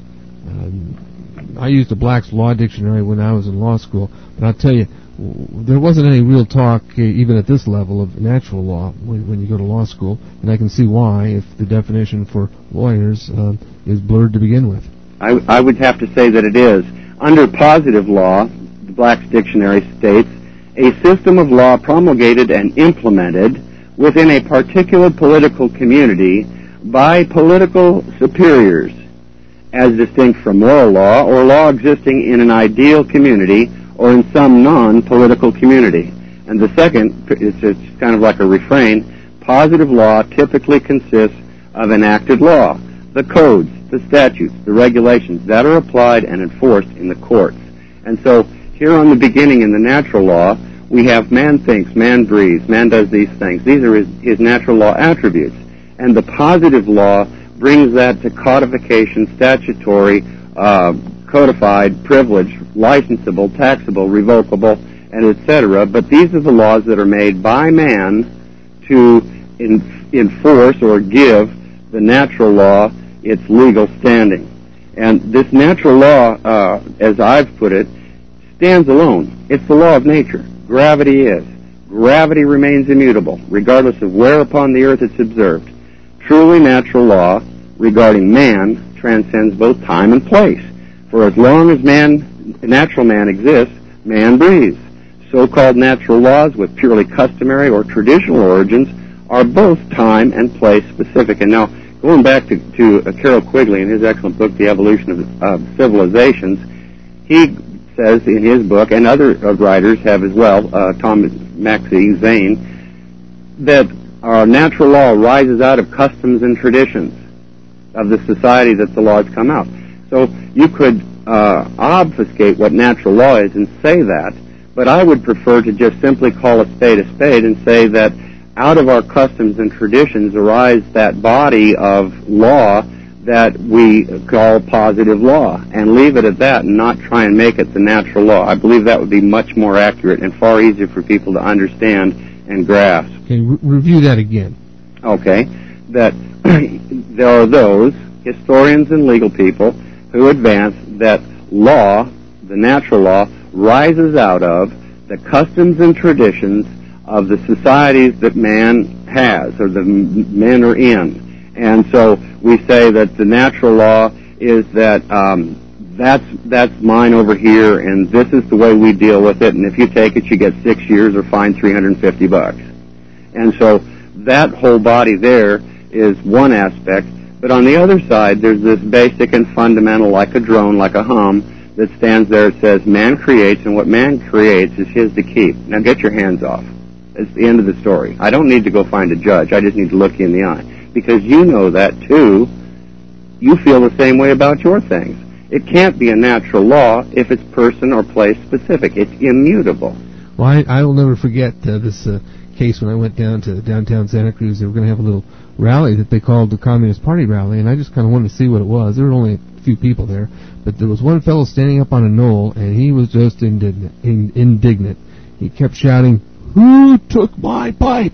I used a Black's Law Dictionary when I was in law school, but I'll tell you, there wasn't any real talk, even at this level, of natural law when you go to law school, and I can see why, if the definition for lawyers is blurred to begin with. I would have to say that it is. Under positive law, the Black's Dictionary states, a system of law promulgated and implemented within a particular political community by political superiors, as distinct from moral law or law existing in an ideal community or in some non-political community. And the second, it's kind of like a refrain, positive law typically consists of enacted law, the codes, the statutes, the regulations that are applied and enforced in the courts. And so here on the beginning in the natural law, we have man thinks, man breathes, man does these things. These are his natural law attributes. And the positive law brings that to codification, statutory, codified, privileged, licensable, taxable, revocable, and etc. But these are the laws that are made by man to enforce or give the natural law its legal standing. And this natural law, as I've put it, stands alone. It's the law of nature. Gravity is. Gravity remains immutable, regardless of where upon the earth it's observed. Truly natural law regarding man transcends both time and place. For as long as natural man exists, man breathes. So-called natural laws with purely customary or traditional origins are both time and place specific. And now, going back to Carroll Quigley in his excellent book, The Evolution of Civilizations, he says in his book, and other writers have as well, Thomas Maxey Zane, that our natural law rises out of customs and traditions of the society that the laws come out. So you could obfuscate what natural law is and say that, but I would prefer to just simply call a spade and say that out of our customs and traditions arise that body of law that we call positive law, and leave it at that and not try and make it the natural law. I believe that would be much more accurate and far easier for people to understand and grasp. Okay, review that again. Okay, that there are those historians and legal people who advance that law, the natural law, rises out of the customs and traditions of the societies that man has, or the men are in. And so we say that the natural law is that that's mine over here, and this is the way we deal with it, and if you take it, you get 6 years or fine $350. And so that whole body there is one aspect, but on the other side, there's this basic and fundamental, like a drone, like a hum, that stands there and says, man creates, and what man creates is his to keep. Now get your hands off. It's the end of the story. I don't need to go find a judge. I just need to look you in the eye. Because you know that, too. You feel the same way about your things. It can't be a natural law if it's person or place specific. It's immutable. Well, I will never forget this case when I went down to downtown Santa Cruz. They were going to have a little rally that they called the Communist Party rally, and I just kind of wanted to see what it was. There were only a few people there, but there was one fellow standing up on a knoll, and he was just indignant. He kept shouting, "Who took my pipe?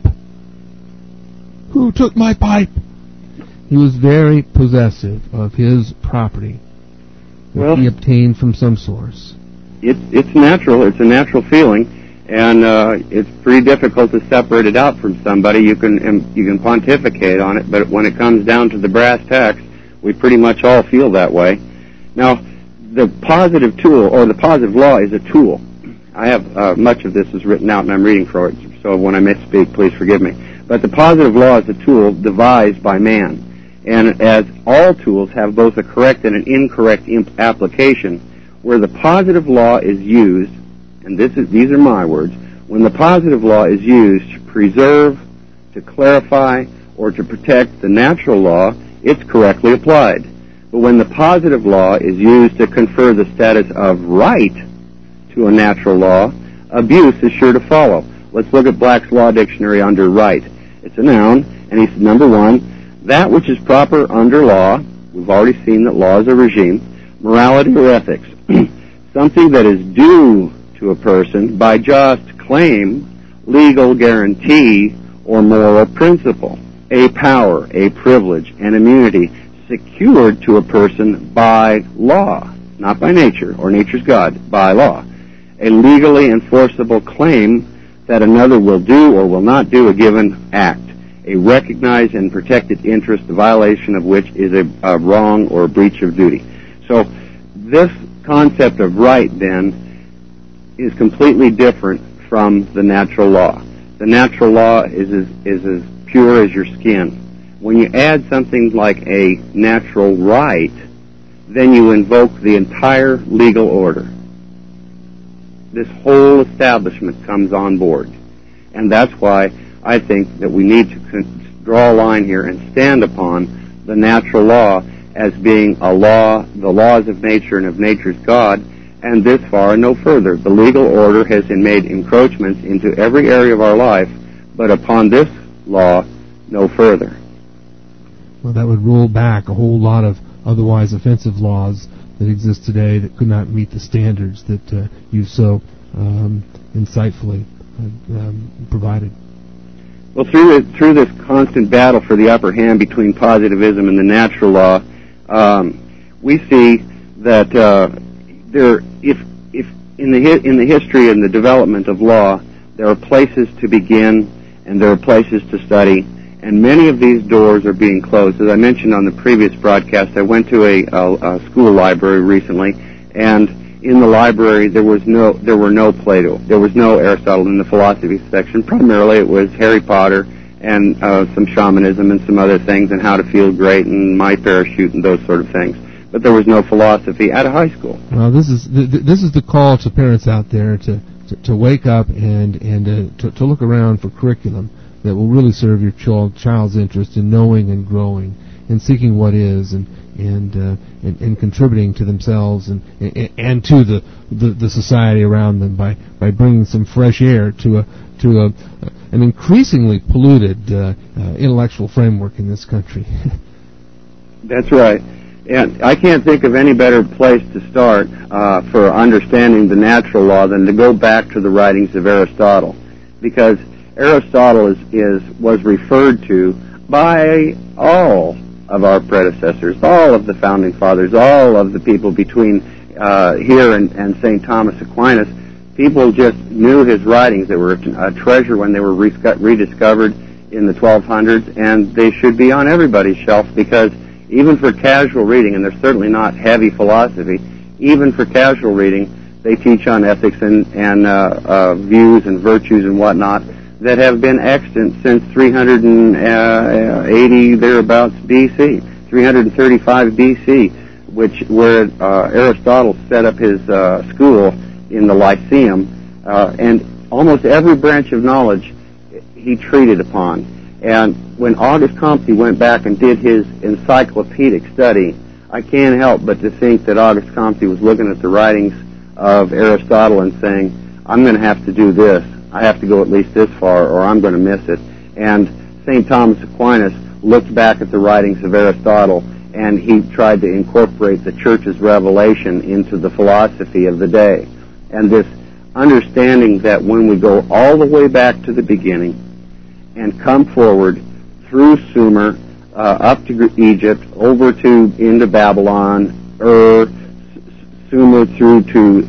Who took my pipe?" He was very possessive of his property that he obtained from some source. It's natural. It's a natural feeling, and it's pretty difficult to separate it out from somebody. You can pontificate on it, but when it comes down to the brass tacks, we pretty much all feel that way. Now, the positive tool, or the positive law, is a tool. I have much of this is written out, and I'm reading for it, so when I misspeak, please forgive me. But the positive law is a tool devised by man. And as all tools have both a correct and an incorrect application, where the positive law is used, and these are my words, when the positive law is used to preserve, to clarify, or to protect the natural law, it's correctly applied. But when the positive law is used to confer the status of right to a natural law, abuse is sure to follow. Let's look at Black's Law Dictionary under right. It's a noun, and he said, number one, that which is proper under law. We've already seen that law is a regime. Morality or ethics. Something that is due to a person by just claim, legal guarantee, or moral principle. A power, a privilege, an immunity secured to a person by law, not by nature or nature's God, by law. A legally enforceable claim that another will do or will not do a given act. A recognized and protected interest, the violation of which is a wrong or a breach of duty. So this concept of right, then, is completely different from the natural law. The natural law is as pure as your skin. When you add something like a natural right, then you invoke the entire legal order. This whole establishment comes on board. And that's why I think that we need to draw a line here and stand upon the natural law as being a law, the laws of nature and of nature's God, and this far and no further. The legal order has made encroachments into every area of our life, but upon this law, no further. Well, that would roll back a whole lot of otherwise offensive laws that exist today that could not meet the standards that you so insightfully provided. Well, through this constant battle for the upper hand between positivism and the natural law, we see that if in the history and the development of law, there are places to begin and there are places to study, and many of these doors are being closed. As I mentioned on the previous broadcast, I went to a school library recently, and in the library there were no Plato, there was no Aristotle in the philosophy section. Primarily it was Harry Potter and some shamanism and some other things, and how to feel great and my parachute and those sort of things. But there was no philosophy at a high school. Well, this is the call to parents out there to wake up and to look around for curriculum that will really serve your child's interest in knowing and growing and seeking what is and contributing to themselves and to the society around them by bringing some fresh air to an increasingly polluted intellectual framework in this country. That's right. And I can't think of any better place to start for understanding the natural law than to go back to the writings of Aristotle, because Aristotle was referred to by all of our predecessors, all of the founding fathers, all of the people between here and St. Thomas Aquinas. People just knew his writings. They were a treasure when they were rediscovered in the 1200s, and they should be on everybody's shelf, because even for casual reading, and they're certainly not heavy philosophy, even for casual reading, they teach on ethics and views and virtues and whatnot that have been extant since 380 thereabouts BC, 335 BC, where Aristotle set up his school in the Lyceum, and almost every branch of knowledge he treated upon. And when Auguste Comte went back and did his encyclopedic study, I can't help but to think that Auguste Comte was looking at the writings of Aristotle and saying, I'm going to have to do this. I have to go at least this far, or I'm going to miss it. And St. Thomas Aquinas looked back at the writings of Aristotle, and he tried to incorporate the Church's revelation into the philosophy of the day. And this understanding that when we go all the way back to the beginning and come forward through Sumer, up to Egypt, over to into Babylon, Sumer through to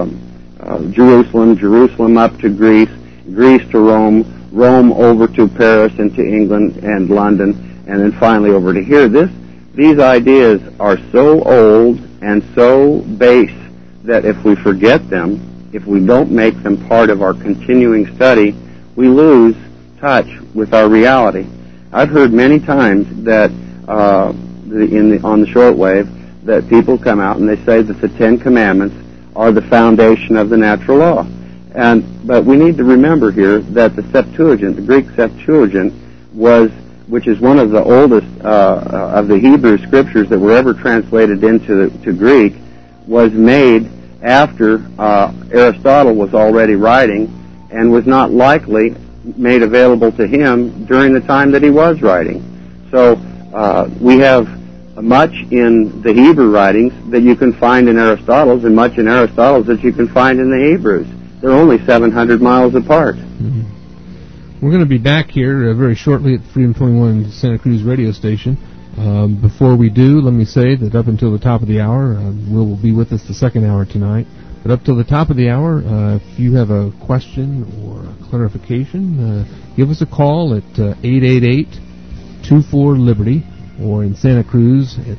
Jerusalem up to Greece to Rome over to Paris and to England and London, and then finally over to here. These ideas are so old and so base that if we forget them, if we don't make them part of our continuing study, we lose touch with our reality. I've heard many times that on the shortwave that people come out and they say that the Ten Commandments are the foundation of the natural law. But we need to remember here that the Septuagint, the Greek Septuagint, which is one of the oldest of the Hebrew scriptures that were ever translated into Greek, was made after Aristotle was already writing, and was not likely made available to him during the time that he was writing. So we have much in the Hebrew writings that you can find in Aristotle's, and much in Aristotle's that you can find in the Hebrews. They're only 700 miles apart. Mm-hmm. We're going to be back here very shortly at the Freedom 21 Santa Cruz radio station. Before we do, let me say that up until the top of the hour, Will will be with us the second hour tonight. But up till the top of the hour, if you have a question or a clarification, give us a call at 888-24-LIBERTY, or in Santa Cruz at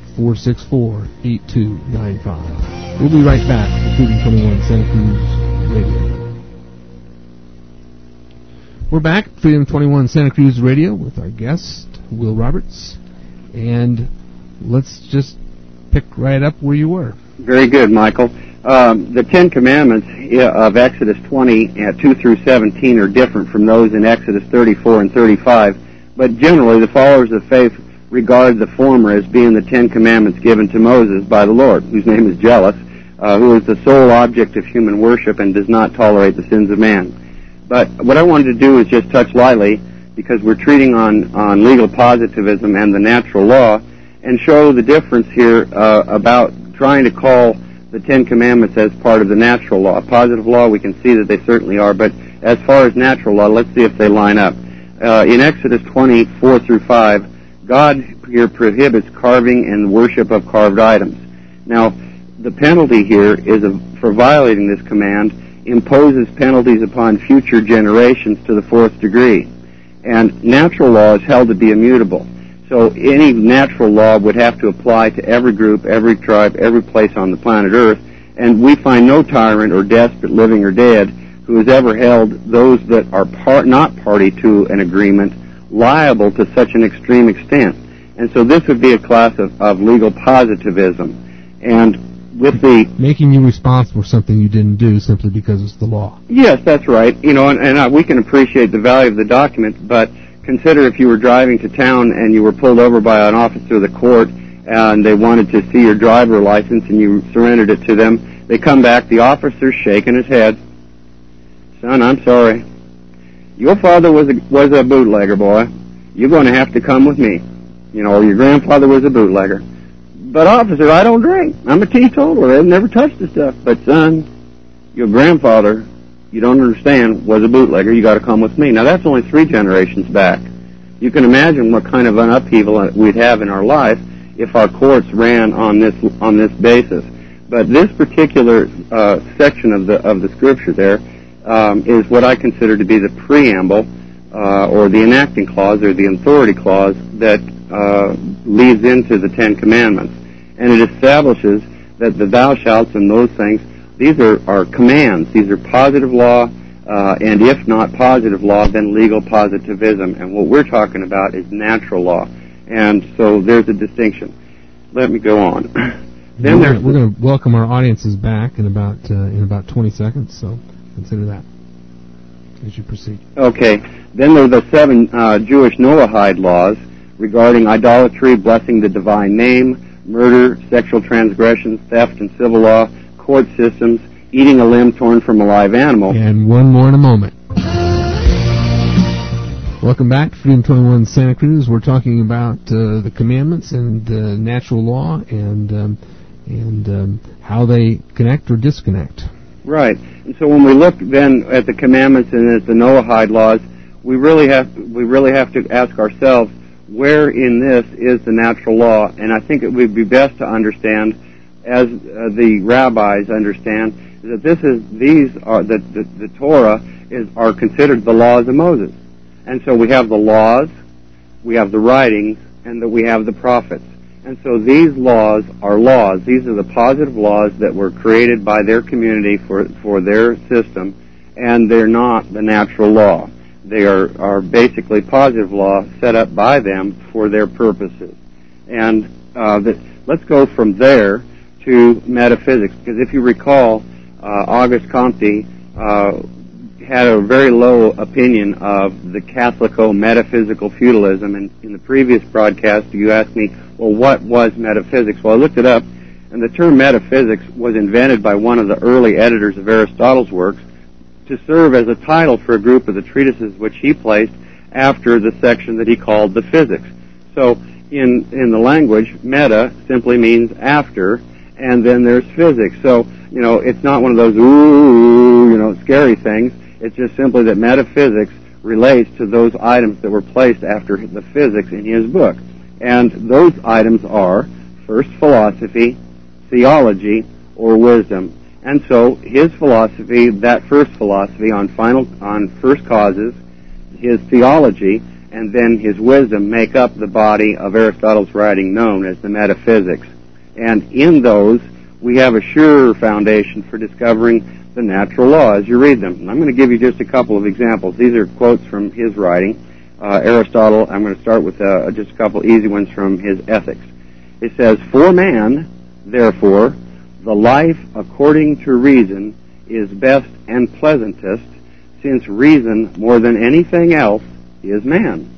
464-8295. We'll be right back at Freedom 21 Santa Cruz Radio. We're back at Freedom 21 Santa Cruz Radio with our guest, Will Roberts. And let's just pick right up where you were. Very good, Michael. The Ten Commandments of Exodus 20, 2 through 17 are different from those in Exodus 34 and 35, but generally the followers of faith regard the former as being the Ten Commandments given to Moses by the Lord, whose name is jealous, who is the sole object of human worship and does not tolerate the sins of man. But what I wanted to do is just touch lightly, because we're treating on legal positivism and the natural law, and show the difference here about trying to call the Ten Commandments as part of the natural law. Positive law, we can see that they certainly are, but as far as natural law, let's see if they line up. In Exodus 20, 4 through 5, God here prohibits carving and worship of carved items. Now, the penalty here is for violating this command imposes penalties upon future generations to the fourth degree. And natural law is held to be immutable. So any natural law would have to apply to every group, every tribe, every place on the planet Earth, and we find no tyrant or despot, living or dead, who has ever held those that are not party to an agreement liable to such an extreme extent. And so this would be a class of legal positivism. And with the making you responsible for something you didn't do simply because it's the law. Yes, that's right. You know, and we can appreciate the value of the document, but consider if you were driving to town and you were pulled over by an officer of the court and they wanted to see your driver license and you surrendered it to them. They come back, the officer's shaking his head. Son, I'm sorry. Your father was a bootlegger, boy. You're going to have to come with me. You know, or your grandfather was a bootlegger. But, officer, I don't drink. I'm a teetotaler. I've never touched the stuff. But, son, your grandfather, you don't understand, was a bootlegger. You got to come with me. Now, that's only 3 generations back. You can imagine what kind of an upheaval we'd have in our life if our courts ran on this basis. But this particular section of the scripture there is what I consider to be the preamble or the enacting clause or the authority clause that leads into the Ten Commandments. And it establishes that the thou shalts and those things, these are commands. These are positive law, and if not positive law, then legal positivism. And what we're talking about is natural law. And so there's a distinction. Let me go on. Then we're going to welcome our audiences back in about 20 seconds, so consider that as you proceed. Okay. Then there are the 7 Jewish Noahide laws regarding idolatry, blessing the divine name, murder, sexual transgressions, theft and civil law, court systems, eating a limb torn from a live animal. And one more in a moment. Welcome back to Freedom 21 Santa Cruz. We're talking about the commandments and natural law and how they connect or disconnect. Right. And so when we look then at the commandments and at the Noahide laws, we really have to ask ourselves, where in this is the natural law? And I think it would be best to understand, as the rabbis understand, that the Torah are considered the laws of Moses. And so we have the laws, we have the writings, and that we have the prophets. And so these laws are laws. These are the positive laws that were created by their community for their system, and they're not the natural law. They are basically positive law set up by them for their purposes. and let's go from there to metaphysics, because if you recall, Auguste Comte had a very low opinion of the Catholico-metaphysical feudalism, and in the previous broadcast you asked me, well, what was metaphysics? Well, I looked it up, and the term metaphysics was invented by one of the early editors of Aristotle's works to serve as a title for a group of the treatises which he placed after the section that he called the physics. So in the language, meta simply means after, and then there's physics. So, it's not one of those, scary things. It's just simply that metaphysics relates to those items that were placed after the physics in his book. And those items are, first, philosophy, theology, or wisdom. And so his philosophy, that first philosophy on first causes, his theology, and then his wisdom make up the body of Aristotle's writing known as the Metaphysics. And in those, we have a sure foundation for discovering the natural law as you read them. And I'm going to give you just a couple of examples. These are quotes from his writing. Aristotle, I'm going to start with just a couple easy ones from his Ethics. It says, "For man, therefore, the life according to reason is best and pleasantest, since reason, more than anything else, is man."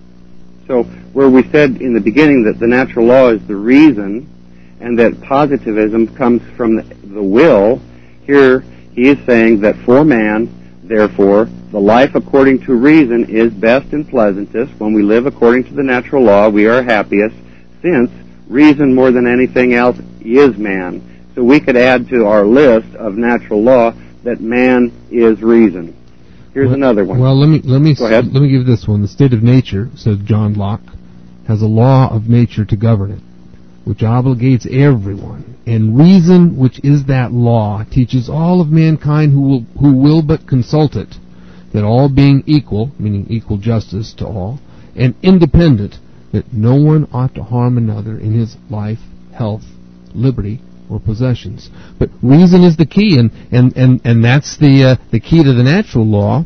So, where we said in the beginning that the natural law is the reason, and that positivism comes from the will, here he is saying that for man, therefore, the life according to reason is best and pleasantest. When we live according to the natural law, we are happiest, since reason more than anything else is man. So we could add to our list of natural law that man is reason. Here's another one. Well, let me Go ahead. Let me give this one. The state of nature, says John Locke, has a law of nature to govern it, which obligates everyone. And reason, which is that law, teaches all of mankind who will but consult it, that all being equal, meaning equal justice to all, and independent, that no one ought to harm another in his life, health, liberty, or possessions. But reason is the key, and that's the key to the natural law,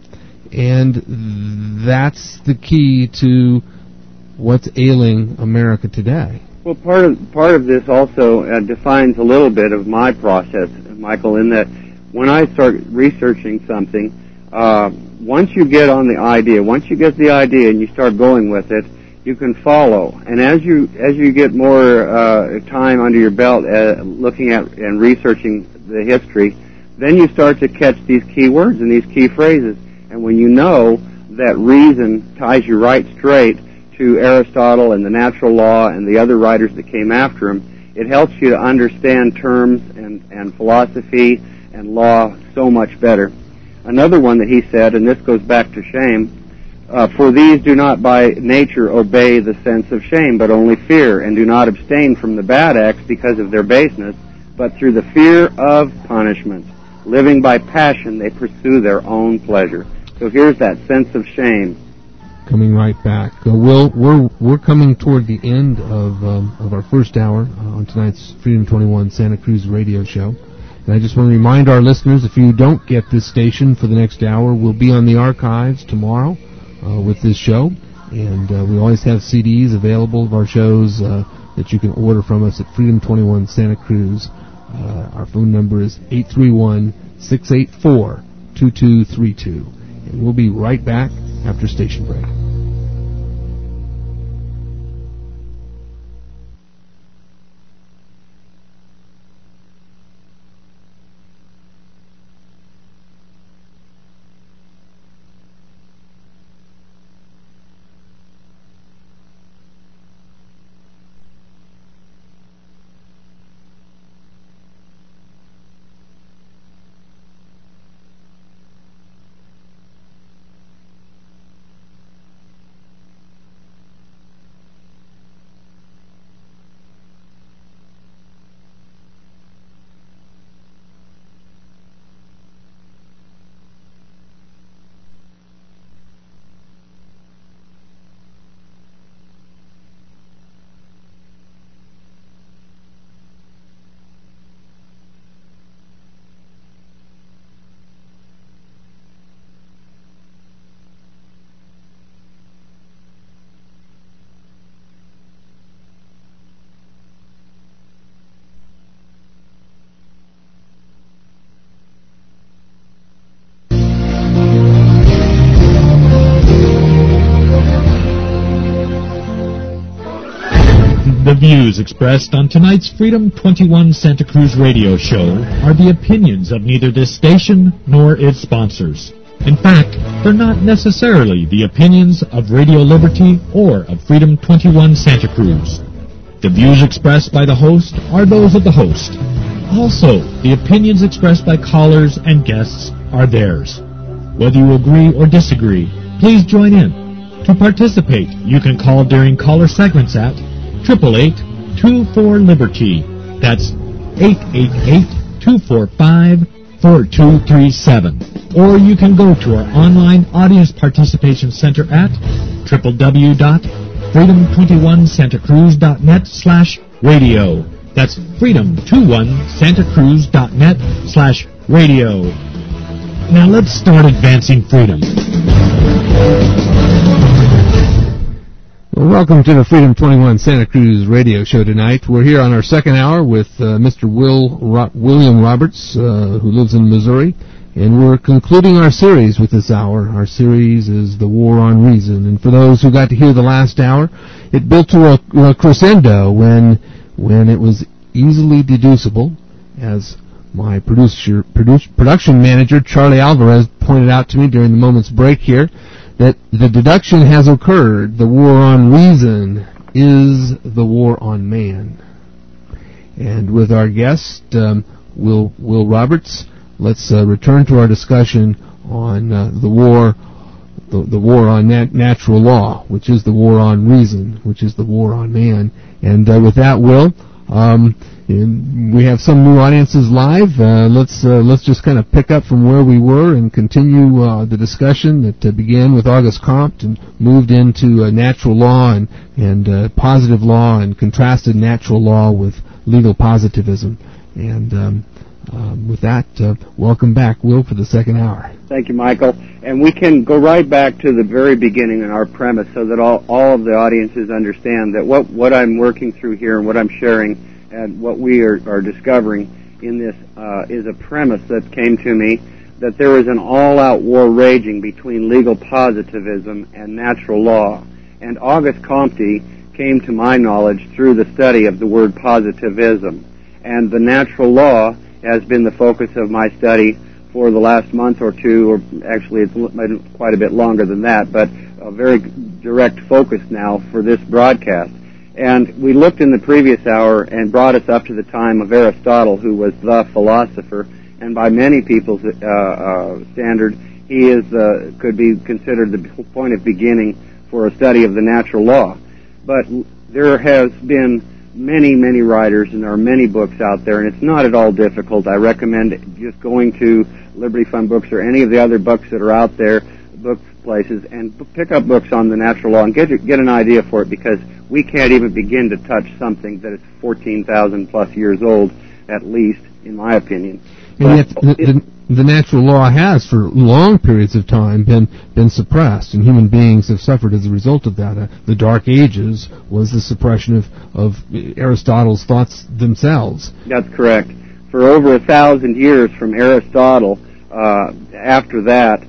and that's the key to what's ailing America today. Well, part of this also defines a little bit of my process, Michael, in that when I start researching something, once you get on the idea, once you get the idea and you start going with it, you can follow. And as you get more time under your belt looking at and researching the history, then you start to catch these key words and these key phrases. And when you know that reason ties you right straight to Aristotle and the natural law and the other writers that came after him, it helps you to understand terms and philosophy and law so much better. Another one that he said, and this goes back to shame, "For these do not by nature obey the sense of shame, but only fear, and do not abstain from the bad acts because of their baseness, but through the fear of punishment. Living by passion, they pursue their own pleasure." So here's that sense of shame. Coming right back. We're coming toward the end of our first hour on tonight's Freedom 21 Santa Cruz radio show. And I just want to remind our listeners, if you don't get this station for the next hour, we'll be on the archives tomorrow with this show. And we always have CDs available of our shows that you can order from us at Freedom 21 Santa Cruz. Our phone number is 831-684-2232. And we'll be right back after station break. views expressed on tonight's Freedom 21 Santa Cruz radio show are the opinions of neither this station nor its sponsors. In fact, they're not necessarily the opinions of Radio Liberty or of Freedom 21 Santa Cruz. The views expressed by the host are those of the host. Also, the opinions expressed by callers and guests are theirs. Whether you agree or disagree, please join in. To participate, you can call during caller segments at 888-24-LIBERTY. That's 888-245-4237. Or you can go to our online audience participation center at www.freedom21santacruz.net/radio. That's freedom21santacruz.net/radio. Now let's start advancing freedom. Well, welcome to the Freedom 21 Santa Cruz radio show tonight. We're here on our second hour with Mr. William Roberts, who lives in Missouri, and we're concluding our series with this hour. Our series is The War on Reason, and for those who got to hear the last hour, it built to a crescendo when it was easily deducible, as my production manager, Charlie Alvarez, pointed out to me during the moment's break here, that the deduction has occurred. The war on reason is the war on man. And with our guest, Will Roberts, let's return to our discussion on the war on natural law, which is the war on reason, which is the war on man. And with that, Will, we have some new audiences live. Let's just kind of pick up from where we were and continue the discussion that began with Auguste Comte and moved into natural law and positive law, and contrasted natural law with legal positivism. And with that, welcome back, Will, for the second hour. Thank you, Michael. And we can go right back to the very beginning in our premise so that all of the audiences understand that what I'm working through here and what I'm sharing and what we are discovering in this is a premise that came to me, that there is an all-out war raging between legal positivism and natural law. And Auguste Comte came to my knowledge through the study of the word positivism. And the natural law has been the focus of my study for the last month or two, or actually it's been quite a bit longer than that, but a very direct focus now for this broadcast. And we looked in the previous hour and brought us up to the time of Aristotle, who was the philosopher, and by many people's standard, he could be considered the point of beginning for a study of the natural law. But there has been many, many writers, and there are many books out there, and it's not at all difficult. I recommend just going to Liberty Fund Books or any of the other books that are out there, book places, and pick up books on the natural law and get an idea for it, because we can't even begin to touch something that is 14,000 plus years old, at least, in my opinion. And yet the natural law has, for long periods of time, been suppressed, and human beings have suffered as a result of that. The Dark Ages was the suppression of Aristotle's thoughts themselves. That's correct. For over 1,000 years from Aristotle, after that,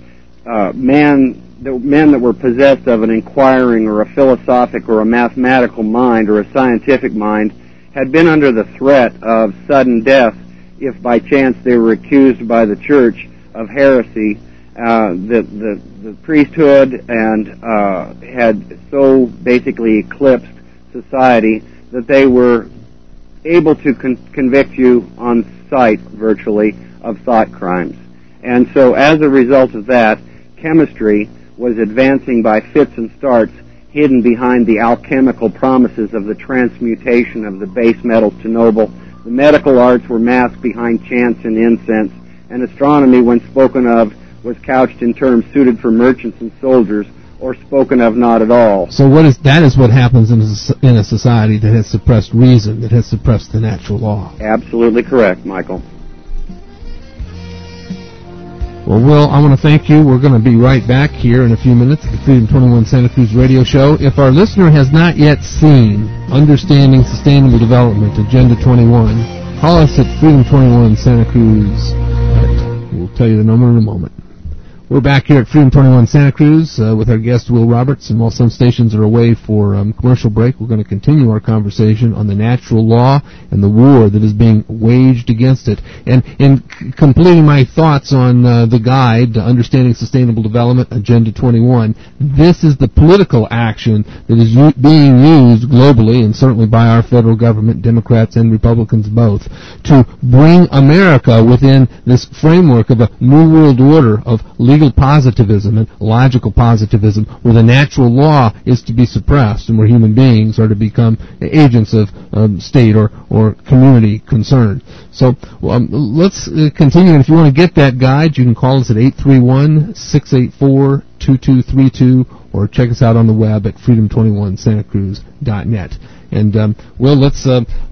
men that were possessed of an inquiring or a philosophic or a mathematical mind or a scientific mind had been under the threat of sudden death if by chance they were accused by the church of heresy. The priesthood and had so basically eclipsed society that they were able to convict you on sight, virtually, of thought crimes. And so as a result of that, chemistry was advancing by fits and starts, hidden behind the alchemical promises of the transmutation of the base metals to noble. The medical arts were masked behind chants and incense, and astronomy, when spoken of, was couched in terms suited for merchants and soldiers, or spoken of not at all. So that is what happens in a society that has suppressed reason, that has suppressed the natural law. Absolutely correct, Michael. Well, Will, I want to thank you. We're going to be right back here in a few minutes at the Freedom 21 Santa Cruz radio show. If our listener has not yet seen Understanding Sustainable Development, Agenda 21, call us at Freedom 21 Santa Cruz. We'll tell you the number in a moment. We're back here at Freedom 21 Santa Cruz with our guest Will Roberts, and while some stations are away for commercial break, we're going to continue our conversation on the natural law and the war that is being waged against it. And in completing my thoughts on the guide to Understanding Sustainable Development, Agenda 21, this is the political action that is being used globally, and certainly by our federal government, Democrats and Republicans both, to bring America within this framework of a new world order of legal positivism and logical positivism, where the natural law is to be suppressed and where human beings are to become agents of state or community concern. So let's continue. And if you want to get that guide, you can call us at 831-684-2232 or check us out on the web at freedom21santacruz.net. And Will, let's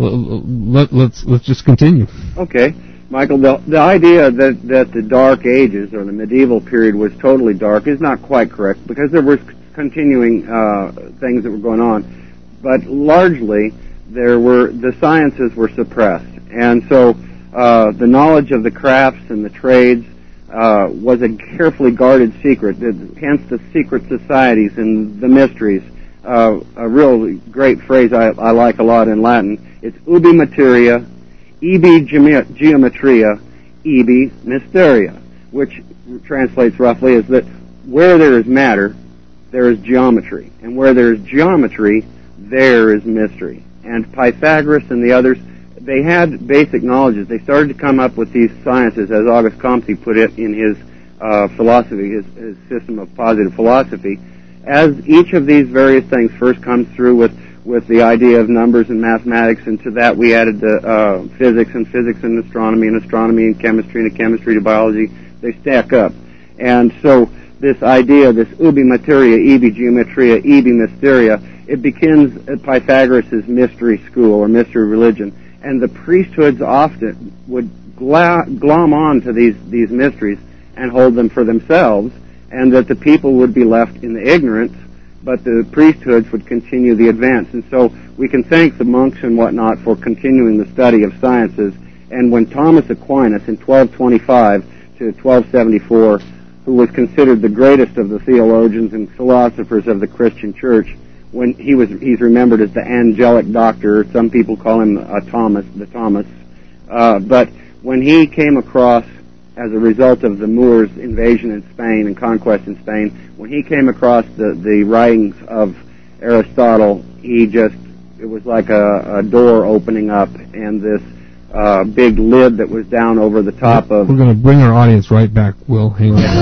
just continue. Okay. Michael, the idea that the Dark Ages or the medieval period was totally dark is not quite correct, because there were continuing things that were going on, but largely the sciences were suppressed, and so the knowledge of the crafts and the trades was a carefully guarded secret. Hence the secret societies and the mysteries. A real great phrase I like a lot in Latin. It's ubi materia, ibi geometria, ibi mysteria, which translates roughly as that where there is matter, there is geometry, and where there is geometry, there is mystery. And Pythagoras and the others, they had basic knowledges. They started to come up with these sciences, as Auguste Comte put it in his philosophy, his system of positive philosophy. As each of these various things first comes through with the idea of numbers and mathematics, and to that we added the physics and astronomy and chemistry and chemistry to biology, they stack up. And so this idea, this ubi materia, ibi geometria, ibi mysteria, it begins at Pythagoras' mystery school or mystery religion. And the priesthoods often would glom on to these mysteries and hold them for themselves, and that the people would be left in the ignorance, but the priesthoods would continue the advance. And so we can thank the monks and whatnot for continuing the study of sciences. And when Thomas Aquinas in 1225 to 1274, who was considered the greatest of the theologians and philosophers of the Christian church, when he's remembered as the angelic doctor, some people call him Thomas, but when he came across, as a result of the Moors' invasion in Spain and conquest in Spain, when he came across the writings of Aristotle, it was like a door opening up, and this big lid that was down over the top of... We're going to bring our audience right back, Will. Hang on.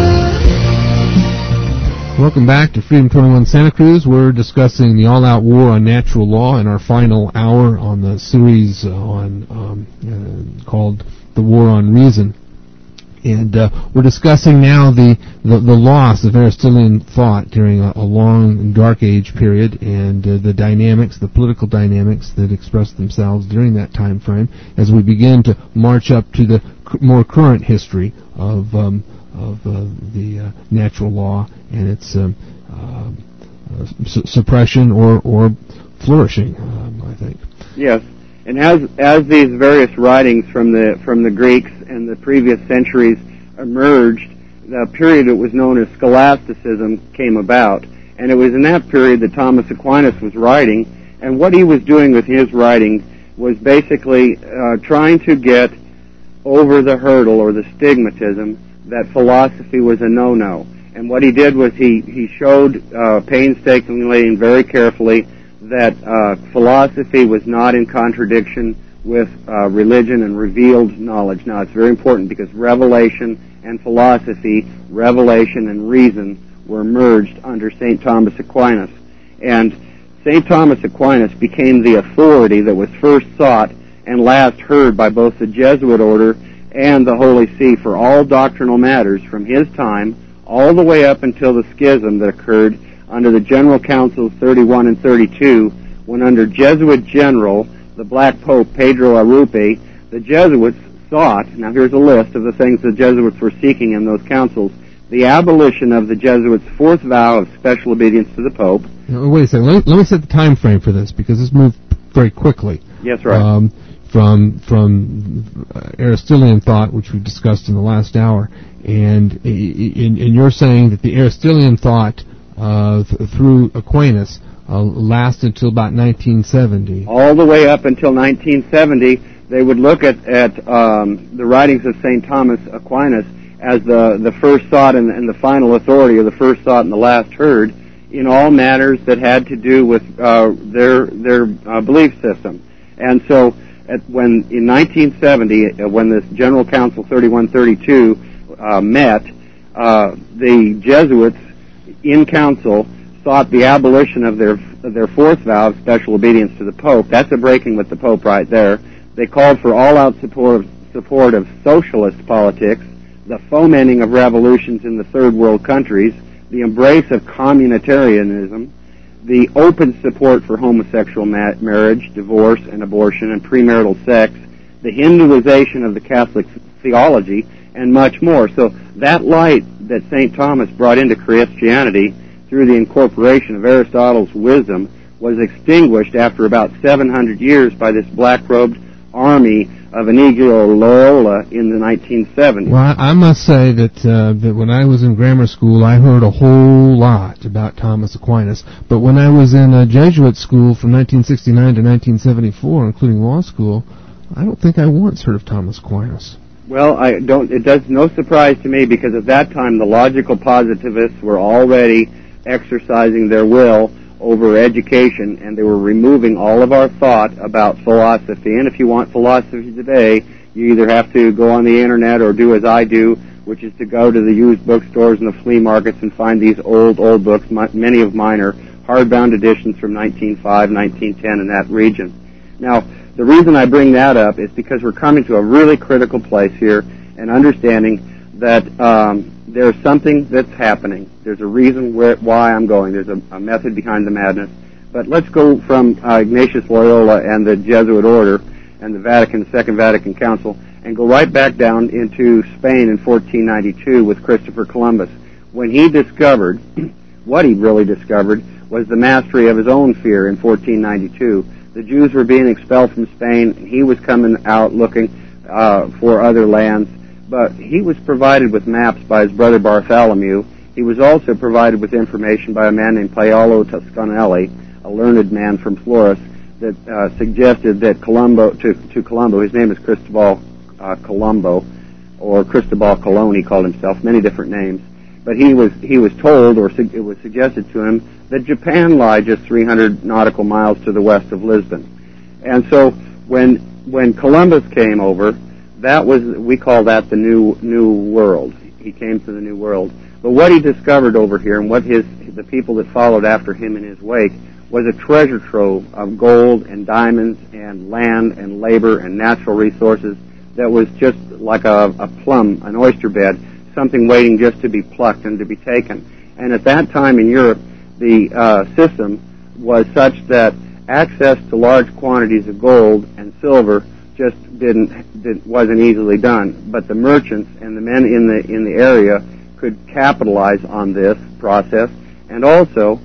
Welcome back to Freedom 21 Santa Cruz. We're discussing the all-out war on natural law in our final hour on the series called The War on Reason. And we're discussing now the loss of Aristotelian thought during a long Dark Age period, and the political dynamics that expressed themselves during that time frame, as we begin to march up to the more current history of the natural law and its suppression or flourishing, I think. Yes. And as these various writings from the Greeks and the previous centuries emerged, the period that was known as scholasticism came about. And it was in that period that Thomas Aquinas was writing, and what he was doing with his writing was basically trying to get over the hurdle or the stigmatism that philosophy was a no-no. And what he did was he showed painstakingly and very carefully that philosophy was not in contradiction with religion and revealed knowledge. Now, it's very important because revelation and philosophy, revelation and reason were merged under St. Thomas Aquinas. And St. Thomas Aquinas became the authority that was first sought and last heard by both the Jesuit order and the Holy See for all doctrinal matters from his time all the way up until the schism that occurred under the General Councils 31 and 32, when under Jesuit General, the Black Pope Pedro Arrupe, the Jesuits sought, now here's a list of the things the Jesuits were seeking in those councils, the abolition of the Jesuits' fourth vow of special obedience to the Pope. Now, wait a second, let me set the time frame for this, because this moved very quickly. Yes, right. From Aristotelian thought, which we discussed in the last hour, And you're saying that the Aristotelian thought through Aquinas lasted until about 1970. All the way up until 1970, they would look at the writings of St. Thomas Aquinas as the first thought and the final authority, or the first thought and the last heard, in all matters that had to do with their belief system. And so when in 1970, when this General Council 3132 met, the Jesuits in council sought the abolition of their fourth vow of special obedience to the Pope. That's a breaking with the Pope right there. They called for all-out support of socialist politics, the fomenting of revolutions in the third world countries, the embrace of communitarianism, the open support for homosexual marriage, divorce and abortion, and premarital sex, the Hinduization of the Catholic theology, and much more. So that light that St. Thomas brought into Christianity through the incorporation of Aristotle's wisdom was extinguished after about 700 years by this black-robed army of Inigo Loyola in the 1970s. Well, I must say that when I was in grammar school, I heard a whole lot about Thomas Aquinas. But when I was in a Jesuit school from 1969 to 1974, including law school, I don't think I once heard of Thomas Aquinas. Well, it does no surprise to me, because at that time the logical positivists were already exercising their will over education, and they were removing all of our thought about philosophy. And if you want philosophy today, you either have to go on the internet or do as I do, which is to go to the used bookstores and the flea markets and find these old books. Many of mine are hardbound editions from 1905, 1910, in that region. Now, the reason I bring that up is because we're coming to a really critical place here and understanding that there's something that's happening. There's a reason why I'm going. There's a method behind the madness. But let's go from Ignatius Loyola and the Jesuit order and the Second Vatican Council, and go right back down into Spain in 1492 with Christopher Columbus. When he discovered, what he really discovered was the mastery of his own fear in 1492. The Jews were being expelled from Spain, and he was coming out looking for other lands. But he was provided with maps by his brother Bartholomew. He was also provided with information by a man named Paolo Toscanelli, a learned man from Florence, that suggested that Colombo, his name is Cristobal Colombo, or Cristobal Colon, he called himself, many different names. But he was told, or it was suggested to him, that Japan lied just 300 nautical miles to the west of Lisbon. And so when Columbus came over, we call that the New World. He came to the New World. But what he discovered over here, and what the people that followed after him in his wake, was a treasure trove of gold and diamonds and land and labor and natural resources that was just like a plum, an oyster bed, something waiting just to be plucked and to be taken. And at that time in Europe, the system was such that access to large quantities of gold and silver just wasn't easily done. But the merchants and the men in the area could capitalize on this process. And also,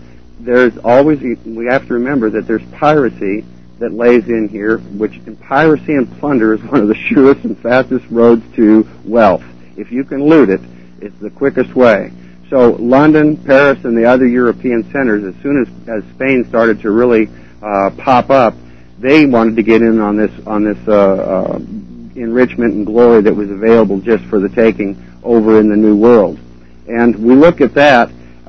we have to remember that there's piracy that lays in here, piracy and plunder is one of the surest and fastest roads to wealth. If you can loot it, it's the quickest way. So London, Paris, and the other European centers, as soon as Spain started to really pop up, they wanted to get in on this enrichment and glory that was available just for the taking over in the New World. And we look at that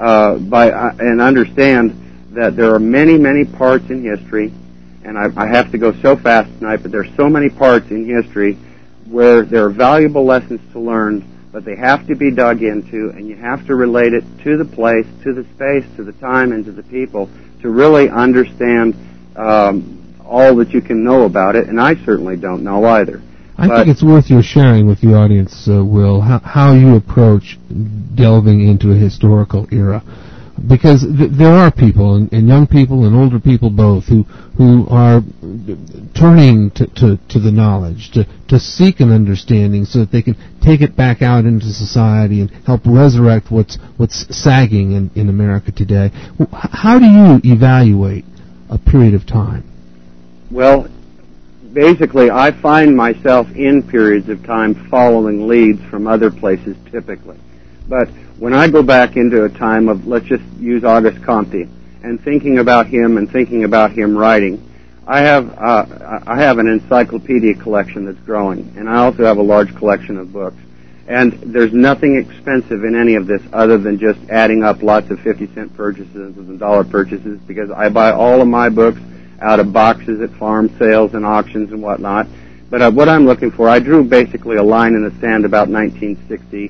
and understand that there are many, many parts in history, and I have to go so fast tonight, but there are so many parts in history where there are valuable lessons to learn, but they have to be dug into, and you have to relate it to the place, to the space, to the time, and to the people to really understand all that you can know about it, and I certainly don't know either. I think it's worth your sharing with the audience, Will, how you approach delving into a historical era. Because there are people, and young people and older people both, who are turning to the knowledge, to seek an understanding so that they can take it back out into society and help resurrect what's sagging in America today. How do you evaluate a period of time? Well, basically, I find myself in periods of time following leads from other places typically. But when I go back into a time of, let's just use Auguste Comte, and thinking about him writing, I have an encyclopedia collection that's growing, and I also have a large collection of books. And there's nothing expensive in any of this other than just adding up lots of 50-cent purchases and dollar purchases, because I buy all of my books out of boxes at farm sales and auctions and whatnot. But what I'm looking for, I drew basically a line in the sand about 1960,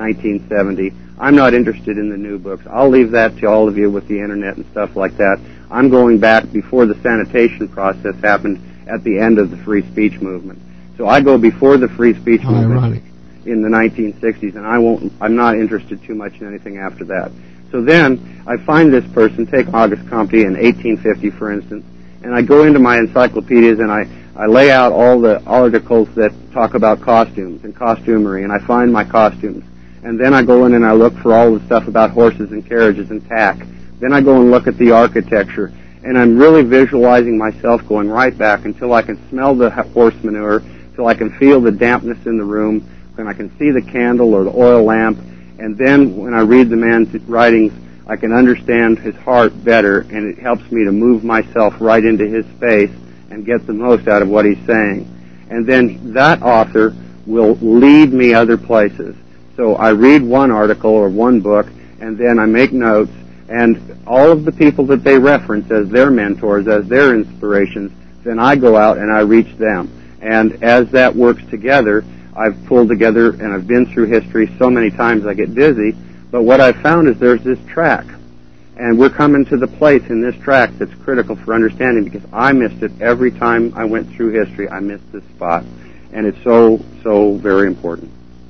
1970. I'm not interested in the new books. I'll leave that to all of you with the internet and stuff like that. I'm going back before the sanitation process happened at the end of the free speech movement. So I go before the free speech movement in the 1960s, and I'm not interested too much in anything after that. So then I find this person, take Auguste Comte in 1850, for instance, and I go into my encyclopedias and I lay out all the articles that talk about costumes and costumery, and I find my costumes. And then I go in and I look for all the stuff about horses and carriages and tack. Then I go and look at the architecture, and I'm really visualizing myself going right back until I can smell the horse manure, till I can feel the dampness in the room, when I can see the candle or the oil lamp, and then when I read the man's writings, I can understand his heart better, and it helps me to move myself right into his space and get the most out of what he's saying. And then that author will lead me other places. So I read one article or one book, and then I make notes, and all of the people that they reference as their mentors, as their inspirations, then I go out and I reach them. And as that works together, I've pulled together, and I've been through history so many times I get dizzy, but what I've found is there's this track, and we're coming to the place in this track that's critical for understanding, because I missed it every time I went through history. I missed this spot, and it's so very important.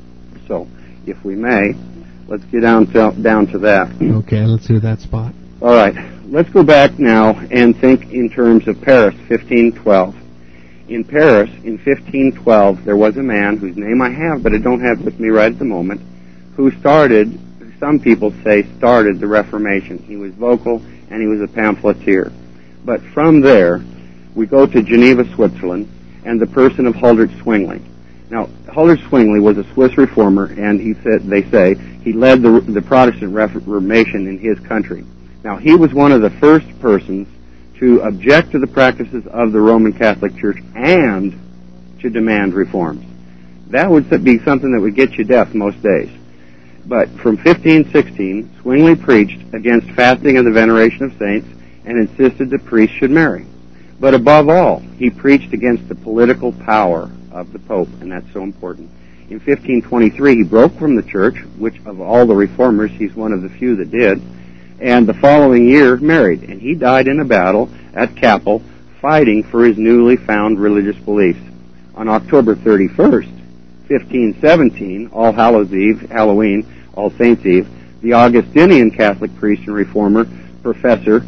So, if we may, let's get down to that. Okay, let's hear that spot. All right, let's go back now and think in terms of Paris, 1512. In Paris, in 1512, there was a man whose name I have, but I don't have with me right at the moment, who started, some people say started the Reformation. He was vocal, and he was a pamphleteer. But from there, we go to Geneva, Switzerland, and the person of Huldrych Zwingli. Now, Huldrych Zwingli was a Swiss reformer, and they say he led the Protestant Reformation in his country. Now, he was one of the first persons to object to the practices of the Roman Catholic Church and to demand reforms. That would be something that would get you deaf most days. But from 1516, Zwingli preached against fasting and the veneration of saints and insisted that priests should marry. But above all, he preached against the political power of the Pope, and that's so important. In 1523, he broke from the Church, which of all the reformers, he's one of the few that did, and the following year married, and he died in a battle at Kappel, fighting for his newly found religious beliefs. On October 31st, 1517, All Hallows Eve, Halloween, All Saints Eve, the Augustinian Catholic priest and reformer, professor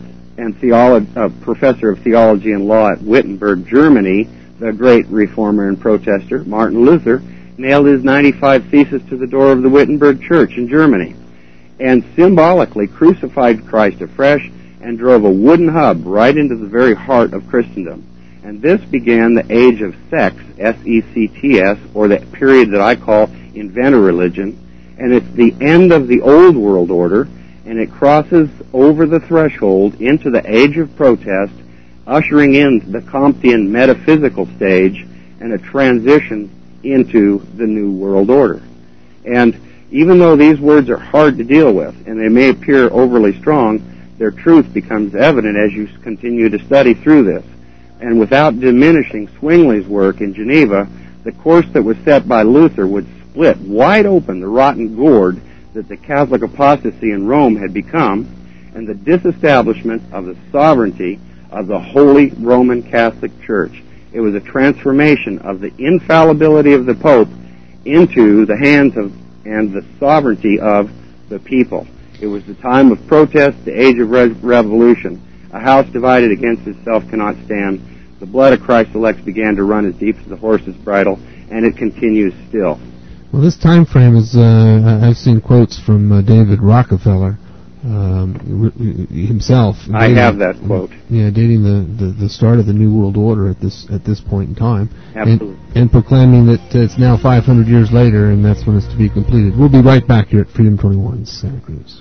of theology and law at Wittenberg, Germany, the great reformer and protester, Martin Luther, nailed his 95 Theses to the door of the Wittenberg Church in Germany, and symbolically crucified Christ afresh and drove a wooden hub right into the very heart of Christendom. And this began the age of sects, S-E-C-T-S, or the period that I call inventor religion, and it's the end of the old world order, and it crosses over the threshold into the age of protest, ushering in the Comtean metaphysical stage and a transition into the New World Order. And even though these words are hard to deal with, and they may appear overly strong, their truth becomes evident as you continue to study through this. And without diminishing Zwingli's work in Geneva, the course that was set by Luther would split wide open the rotten gourd that the Catholic apostasy in Rome had become, and the disestablishment of the sovereignty of the Holy Roman Catholic Church. It was a transformation of the infallibility of the Pope into the hands of and the sovereignty of the people. It was the time of protest, the age of revolution. A house divided against itself cannot stand. The blood of Christ's elect began to run as deep as the horse's bridle, and it continues still. Well, this time frame is, I've seen quotes from David Rockefeller, himself. I have that quote. Yeah, dating the start of the New World Order at this point in time. Absolutely. And proclaiming that it's now 500 years later, and that's when it's to be completed. We'll be right back here at Freedom 21 Santa Cruz.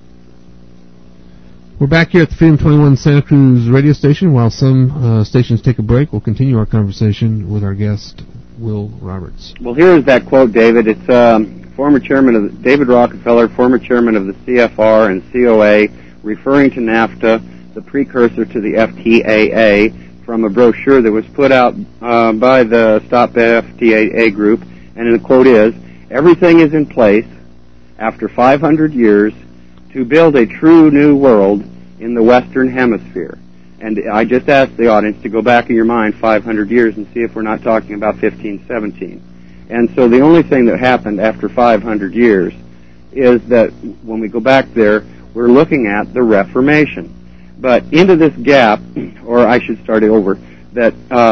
We're back here at the Freedom 21 Santa Cruz radio station. While some stations take a break, we'll continue our conversation with our guest, Will Roberts. Well, here is that quote, David. It's former chairman of David Rockefeller, former chairman of the CFR and COA, referring to NAFTA, the precursor to the FTAA, from a brochure that was put out by the Stop FTAA group. And the quote is, "Everything is in place after 500 years to build a true new world in the Western Hemisphere." And I just asked the audience to go back in your mind 500 years and see if we're not talking about 1517. And so the only thing that happened after 500 years is that when we go back there, we're looking at the Reformation. But into this gap, or I should start it over, that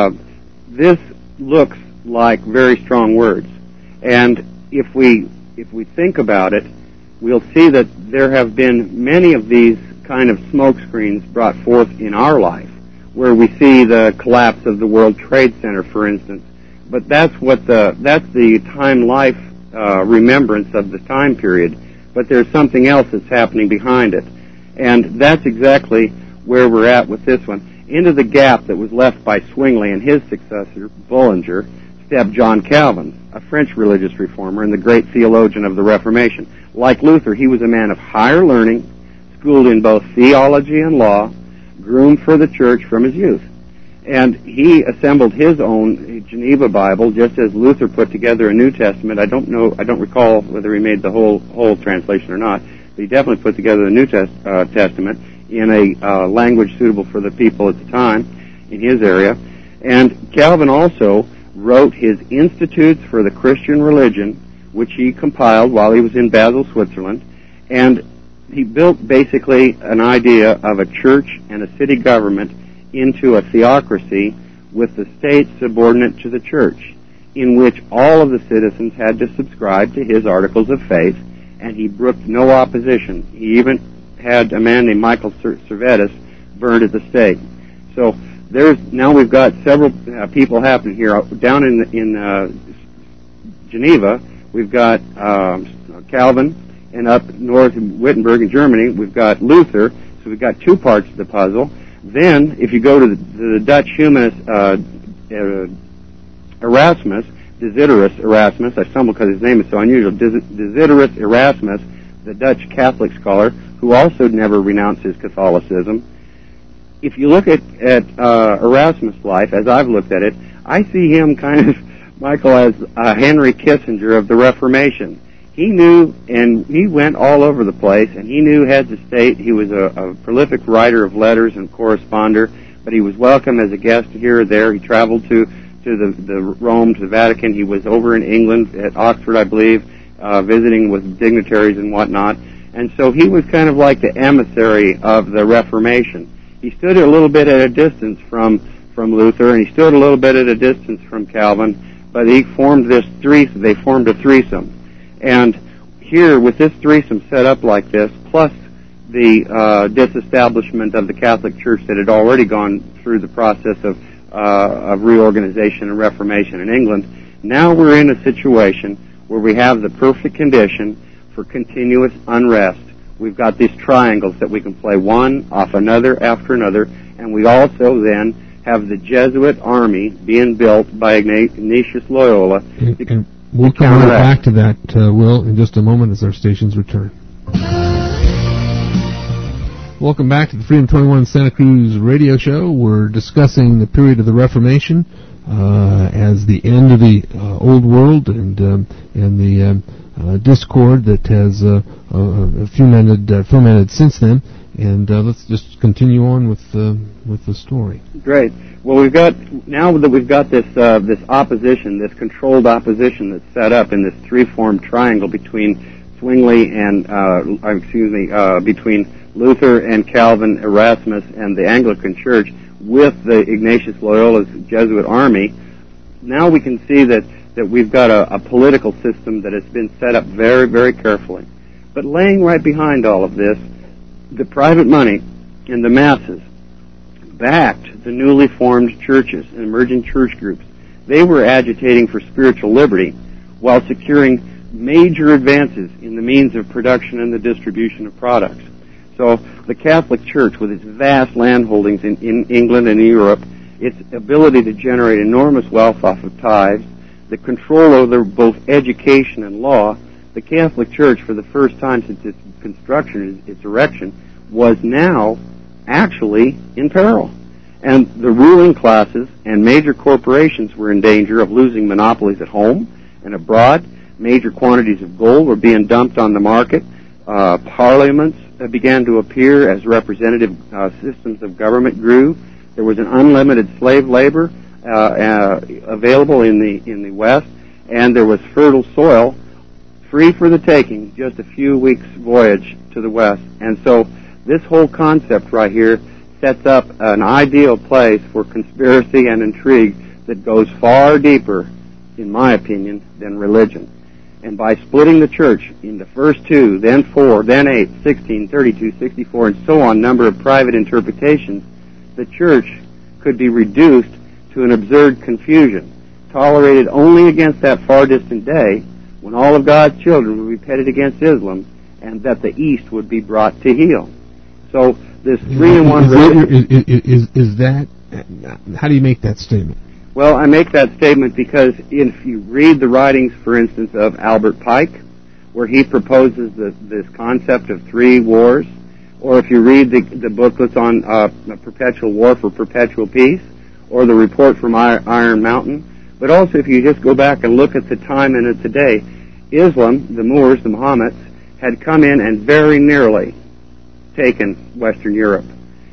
this looks like very strong words. And if we think about it, we'll see that there have been many of these kind of smoke screens brought forth in our life, where we see the collapse of the World Trade Center, for instance. But that's the time-life remembrance of the time period. But there's something else that's happening behind it. And that's exactly where we're at with this one. Into the gap that was left by Zwingli and his successor, Bullinger, stepped John Calvin, a French religious reformer and the great theologian of the Reformation. Like Luther, he was a man of higher learning, schooled in both theology and law, groomed for the church from his youth. And he assembled his own Geneva Bible, just as Luther put together a New Testament. I don't recall whether he made the whole translation or not, but he definitely put together the New Testament in a language suitable for the people at the time in his area. And Calvin also wrote his Institutes for the Christian Religion, which he compiled while he was in Basel, Switzerland, and he built basically an idea of a church and a city government into a theocracy with the state subordinate to the church, in which all of the citizens had to subscribe to his articles of faith, and he brooked no opposition. He even had a man named Michael Servetus burned at the stake. So now we've got several people happening here. Down in Geneva, we've got Calvin, and up north in Wittenberg in Germany, we've got Luther. So we've got two parts of the puzzle. Then, if you go to the Dutch humanist Erasmus, Desiderius Erasmus, I stumble because his name is so unusual, Desiderius Erasmus, the Dutch Catholic scholar, who also never renounced his Catholicism. If you look at Erasmus' life, as I've looked at it, I see him kind of, Michael, as Henry Kissinger of the Reformation. He knew, and he went all over the place, and he knew heads of state. He was a prolific writer of letters and corresponder, but he was welcome as a guest here or there. He traveled to the Rome, to the Vatican. He was over in England, at Oxford, I believe, visiting with dignitaries and whatnot. And so he was kind of like the emissary of the Reformation. He stood a little bit at a distance from Luther, and he stood a little bit at a distance from Calvin, but they formed a threesome. And here, with this threesome set up like this, plus the disestablishment of the Catholic Church that had already gone through the process of reorganization and reformation in England, now we're in a situation where we have the perfect condition for continuous unrest. We've got these triangles that we can play one off another after another, and we also then have the Jesuit army being built by Ignatius Loyola. And we'll come right back to that, Will, in just a moment as our stations return. Welcome back to the Freedom 21 Santa Cruz radio show. We're discussing the period of the Reformation as the end of the old world and the discord that has fomented since then. And let's just continue on with the story. Great. Well, we've got this opposition, this controlled opposition that's set up in this three-formed triangle between Zwingli and between Luther and Calvin, Erasmus, and the Anglican Church, with the Ignatius Loyola's Jesuit army. Now we can see that we've got a political system that has been set up very, very carefully. But laying right behind all of this, the private money and the masses backed the newly formed churches and emerging church groups. They were agitating for spiritual liberty while securing major advances in the means of production and the distribution of products. So the Catholic Church, with its vast land holdings in England and Europe, its ability to generate enormous wealth off of tithes, the control over both education and law, the Catholic Church, for the first time since its construction, its erection, was now actually in peril. And the ruling classes and major corporations were in danger of losing monopolies at home and abroad. Major quantities of gold were being dumped on the market. Parliaments began to appear as representative systems of government grew. There was an unlimited slave labor available in the West, and there was fertile soil free for the taking, just a few weeks' voyage to the West. And so this whole concept right here sets up an ideal place for conspiracy and intrigue that goes far deeper, in my opinion, than religion. And by splitting the church into first 2, then 4, then 8, 16, 32, 64, and so on, number of private interpretations, the church could be reduced to an absurd confusion, tolerated only against that far distant day when all of God's children would be pitted against Islam, and that the East would be brought to heel. So this 3-in-1 religion... Is that... How do you make that statement? Well, I make that statement because if you read the writings, for instance, of Albert Pike, where he proposes this concept of 3 wars, or if you read the booklets on Perpetual War for Perpetual Peace, or the report from Iron Mountain, but also if you just go back and look at the time and at the day, Islam, the Moors, the Mohammeds, had come in and very nearly taken Western Europe.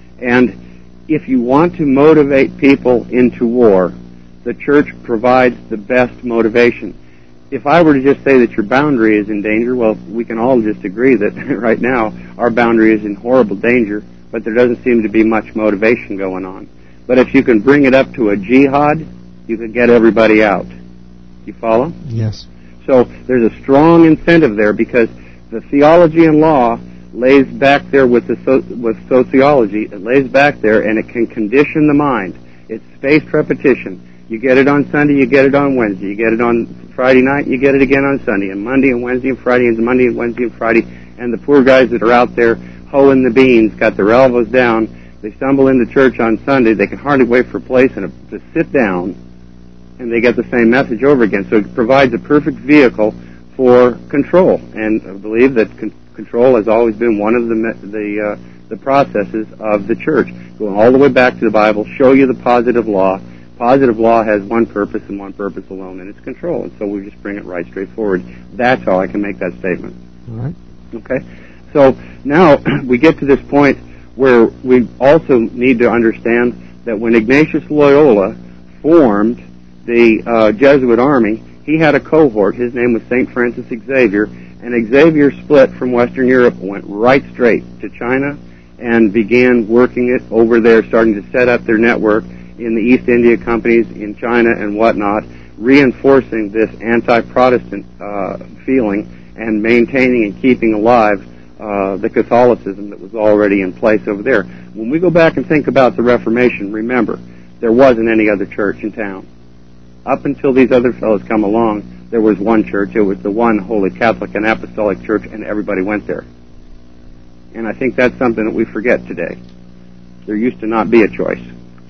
And if you want to motivate people into war, the church provides the best motivation. If I were to just say that your boundary is in danger, well, we can all just agree that right now our boundary is in horrible danger, but there doesn't seem to be much motivation going on. But if you can bring it up to a jihad, you can get everybody out. You follow? Yes. So there's a strong incentive there because the theology and law lays back there with sociology. It lays back there and it can condition the mind. It's spaced repetition. You get it on Sunday, you get it on Wednesday. You get it on Friday night, you get it again on Sunday. And Monday and Wednesday and Friday and Monday and Wednesday and Friday. And the poor guys that are out there hoeing the beans, got their elbows down, they stumble into church on Sunday, they can hardly wait for a place to sit down, and they get the same message over again. So it provides a perfect vehicle for control. And I believe that control has always been one of the processes of the church. Going all the way back to the Bible, show you the positive law. Positive law has one purpose and one purpose alone, and it's control. And so we just bring it right straight forward. That's how I can make that statement. All right. Okay? So now we get to this point where we also need to understand that when Ignatius Loyola formed the Jesuit army, he had a cohort. His name was St. Francis Xavier, and Xavier split from Western Europe, went right straight to China, and began working it over there, starting to set up their network in the East India companies in China and whatnot, reinforcing this anti-Protestant feeling and maintaining and keeping alive the Catholicism that was already in place over there. When we go back and think about the Reformation, remember, there wasn't any other church in town. Up until these other fellows come along, there was one church. It was the one Holy Catholic and Apostolic Church, and everybody went there. And I think that's something that we forget today. There used to not be a choice.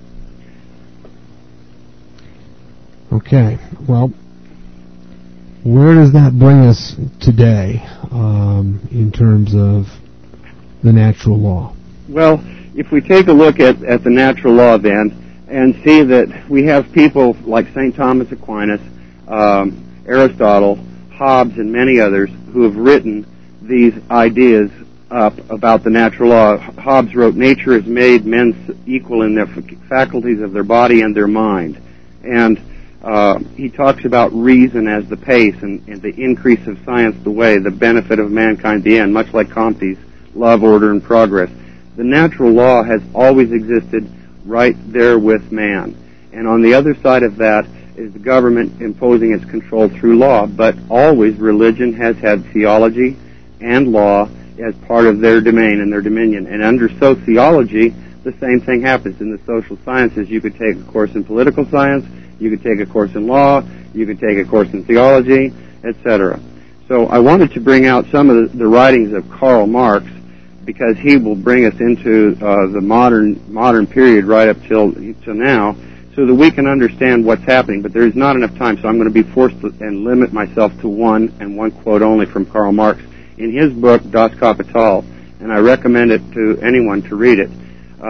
Okay, well, where does that bring us today in terms of the natural law? Well, if we take a look at the natural law then and see that we have people like St. Thomas Aquinas, Aristotle, Hobbes, and many others who have written these ideas up about the natural law. Hobbes wrote, "Nature has made men equal in their faculties of their body and their mind." And he talks about reason as the pace and the increase of science the way, the benefit of mankind the end, much like Comte's love, order, and progress. The natural law has always existed right there with man. And on the other side of that is the government imposing its control through law, but always religion has had theology and law as part of their domain and their dominion. And under sociology, the same thing happens. In the social sciences, you could take a course in political science, you could take a course in law, you could take a course in theology, etc. So I wanted to bring out some of the writings of Karl Marx, because he will bring us into the modern period right up till now, so that we can understand what's happening. But there's not enough time, so I'm going to be forced to and limit myself to one quote only from Karl Marx in his book Das Kapital, and I recommend it to anyone to read it.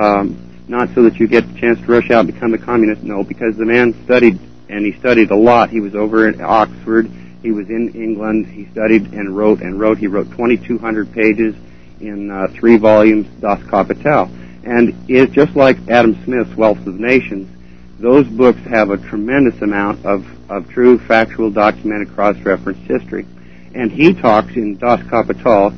Not so that you get the chance to rush out and become a communist, no, because the man studied, and he studied a lot. He was over at Oxford, he was in England, he studied and wrote. He wrote 2,200 pages in 3 volumes, Das Kapital. And it's just like Adam Smith's Wealth of Nations. Those books have a tremendous amount of true, factual, documented, cross-referenced history. And he talks in Das Kapital,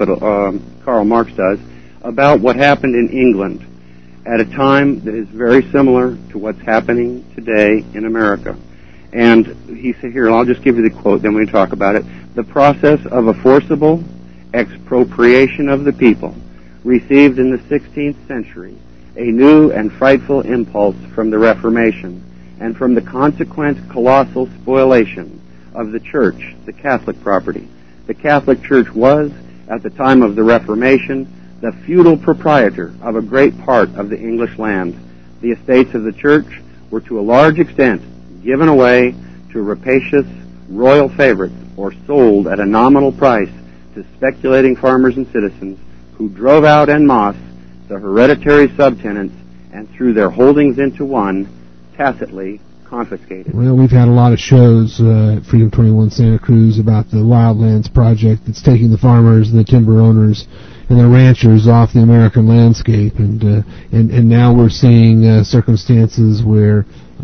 Karl Marx does, about what happened in England at a time that is very similar to what's happening today in America. And he said, here, I'll just give you the quote, then we can talk about it. The process of a forcible expropriation of the people received in the 16th century a new and frightful impulse from the Reformation, and from the consequent colossal spoliation of the Church, the Catholic property. The Catholic Church was, at the time of the Reformation, the feudal proprietor of a great part of the English land. The estates of the Church were to a large extent given away to rapacious royal favorites, or sold at a nominal price to speculating farmers and citizens, who drove out en masse the hereditary subtenants, and threw their holdings into one, tacitly confiscated. Well, we've had a lot of shows at Freedom 21 Santa Cruz about the Wildlands Project that's taking the farmers and the timber owners and the ranchers off the American landscape, and now we're seeing circumstances where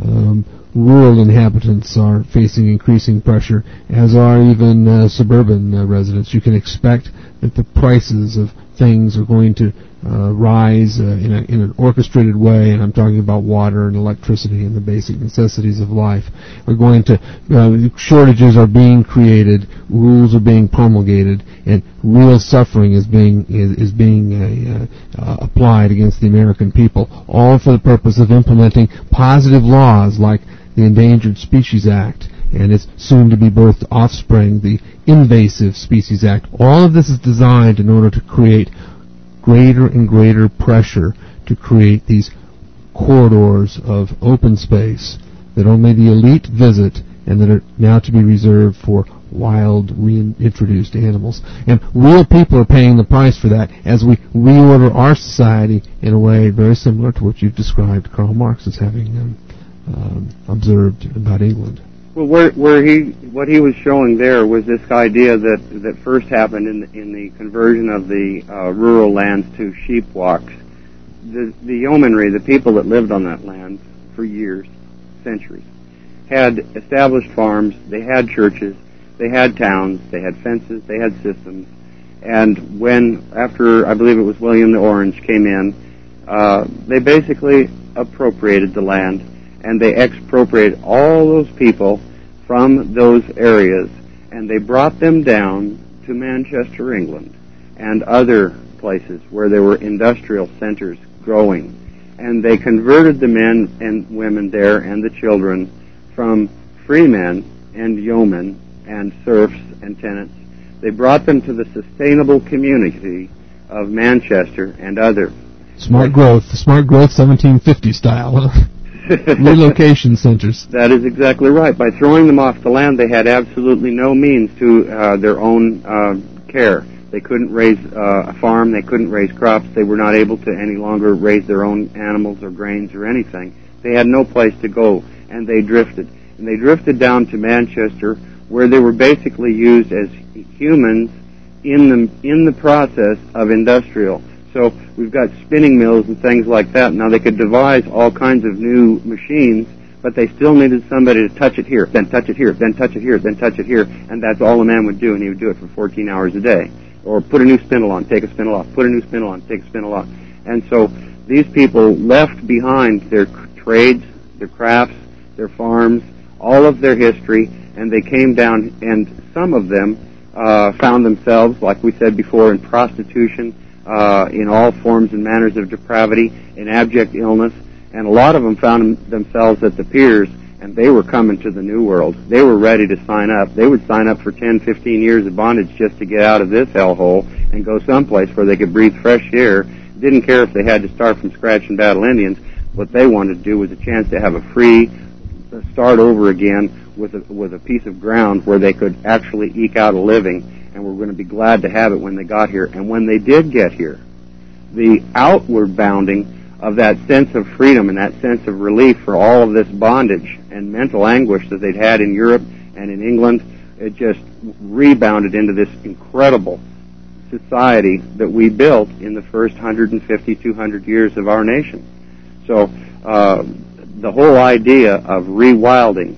rural inhabitants are facing increasing pressure, as are even suburban residents. You can expect that the prices of things are going to rise in an orchestrated way, and I'm talking about water and electricity and the basic necessities of life. We're going to shortages are being created, rules are being promulgated, and real suffering is being applied against the American people, all for the purpose of implementing positive laws like the Endangered Species Act and its soon-to-be birthed offspring, the Invasive Species Act. All of this is designed in order to create greater and greater pressure to create these corridors of open space that only the elite visit and that are now to be reserved for wild, reintroduced animals. And real people are paying the price for that as we reorder our society in a way very similar to what you've described Karl Marx as having observed about England. Well, what he was showing there was this idea that first happened in the conversion of the rural lands to sheep walks. The yeomanry, the people that lived on that land for years, centuries, had established farms, they had churches, they had towns, they had fences, they had systems. And after I believe it was William the Orange came in, they basically appropriated the land, and they expropriated all those people from those areas, and they brought them down to Manchester, England, and other places where there were industrial centers growing. And they converted the men and women there and the children from free men and yeomen and serfs and tenants. They brought them to the sustainable community of Manchester and other. Smart growth 1750 style. Relocation centers. That is exactly right. By throwing them off the land, they had absolutely no means to their own care. They couldn't raise a farm. They couldn't raise crops. They were not able to any longer raise their own animals or grains or anything. They had no place to go, and they drifted. And they drifted down to Manchester, where they were basically used as humans in the process of industrial. So we've got spinning mills and things like that. Now they could devise all kinds of new machines, but they still needed somebody to touch it here, then touch it here, then touch it here, then touch it here, and that's all a man would do, and he would do it for 14 hours a day. Or put a new spindle on, take a spindle off, put a new spindle on, take a spindle off. And so these people left behind their trades, their crafts, their farms, all of their history, and they came down, and some of them found themselves, like we said before, in prostitution, in all forms and manners of depravity, in abject illness, and a lot of them found themselves at the piers, and they were coming to the New World. They were ready to sign up. They would sign up for 10, 15 years of bondage just to get out of this hellhole and go someplace where they could breathe fresh air. Didn't care if they had to start from scratch and battle Indians. What they wanted to do was a chance to have a free start over again with a piece of ground where they could actually eke out a living, and were going to be glad to have it when they got here. And when they did get here, the outward bounding of that sense of freedom and that sense of relief for all of this bondage and mental anguish that they'd had in Europe and in England, it just rebounded into this incredible society that we built in the first 150, 200 years of our nation. So the whole idea of rewilding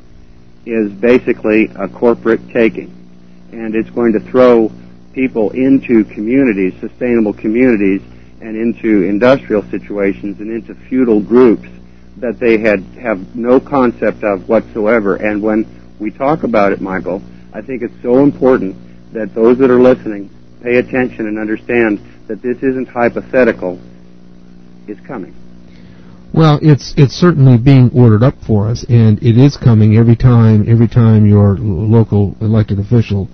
is basically a corporate taking, and it's going to throw people into communities, sustainable communities, and into industrial situations and into feudal groups that they have no concept of whatsoever. And when we talk about it, Michael, I think it's so important that those that are listening pay attention and understand that this isn't hypothetical. It's coming. Well, it's certainly being ordered up for us, and it is coming every time your local elected official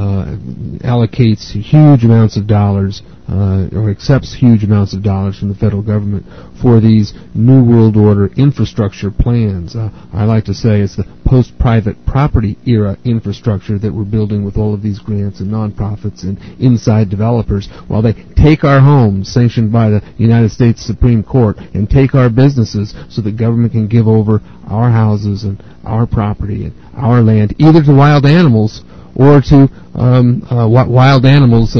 allocates huge amounts of dollars or accepts huge amounts of dollars from the federal government for these New World Order infrastructure plans. I like to say it's the post-private property era infrastructure that we're building with all of these grants and nonprofits and inside developers, while they take our homes, sanctioned by the United States Supreme Court, and take our businesses so the government can give over our houses and our property and our land, either to wild animals or to wild animals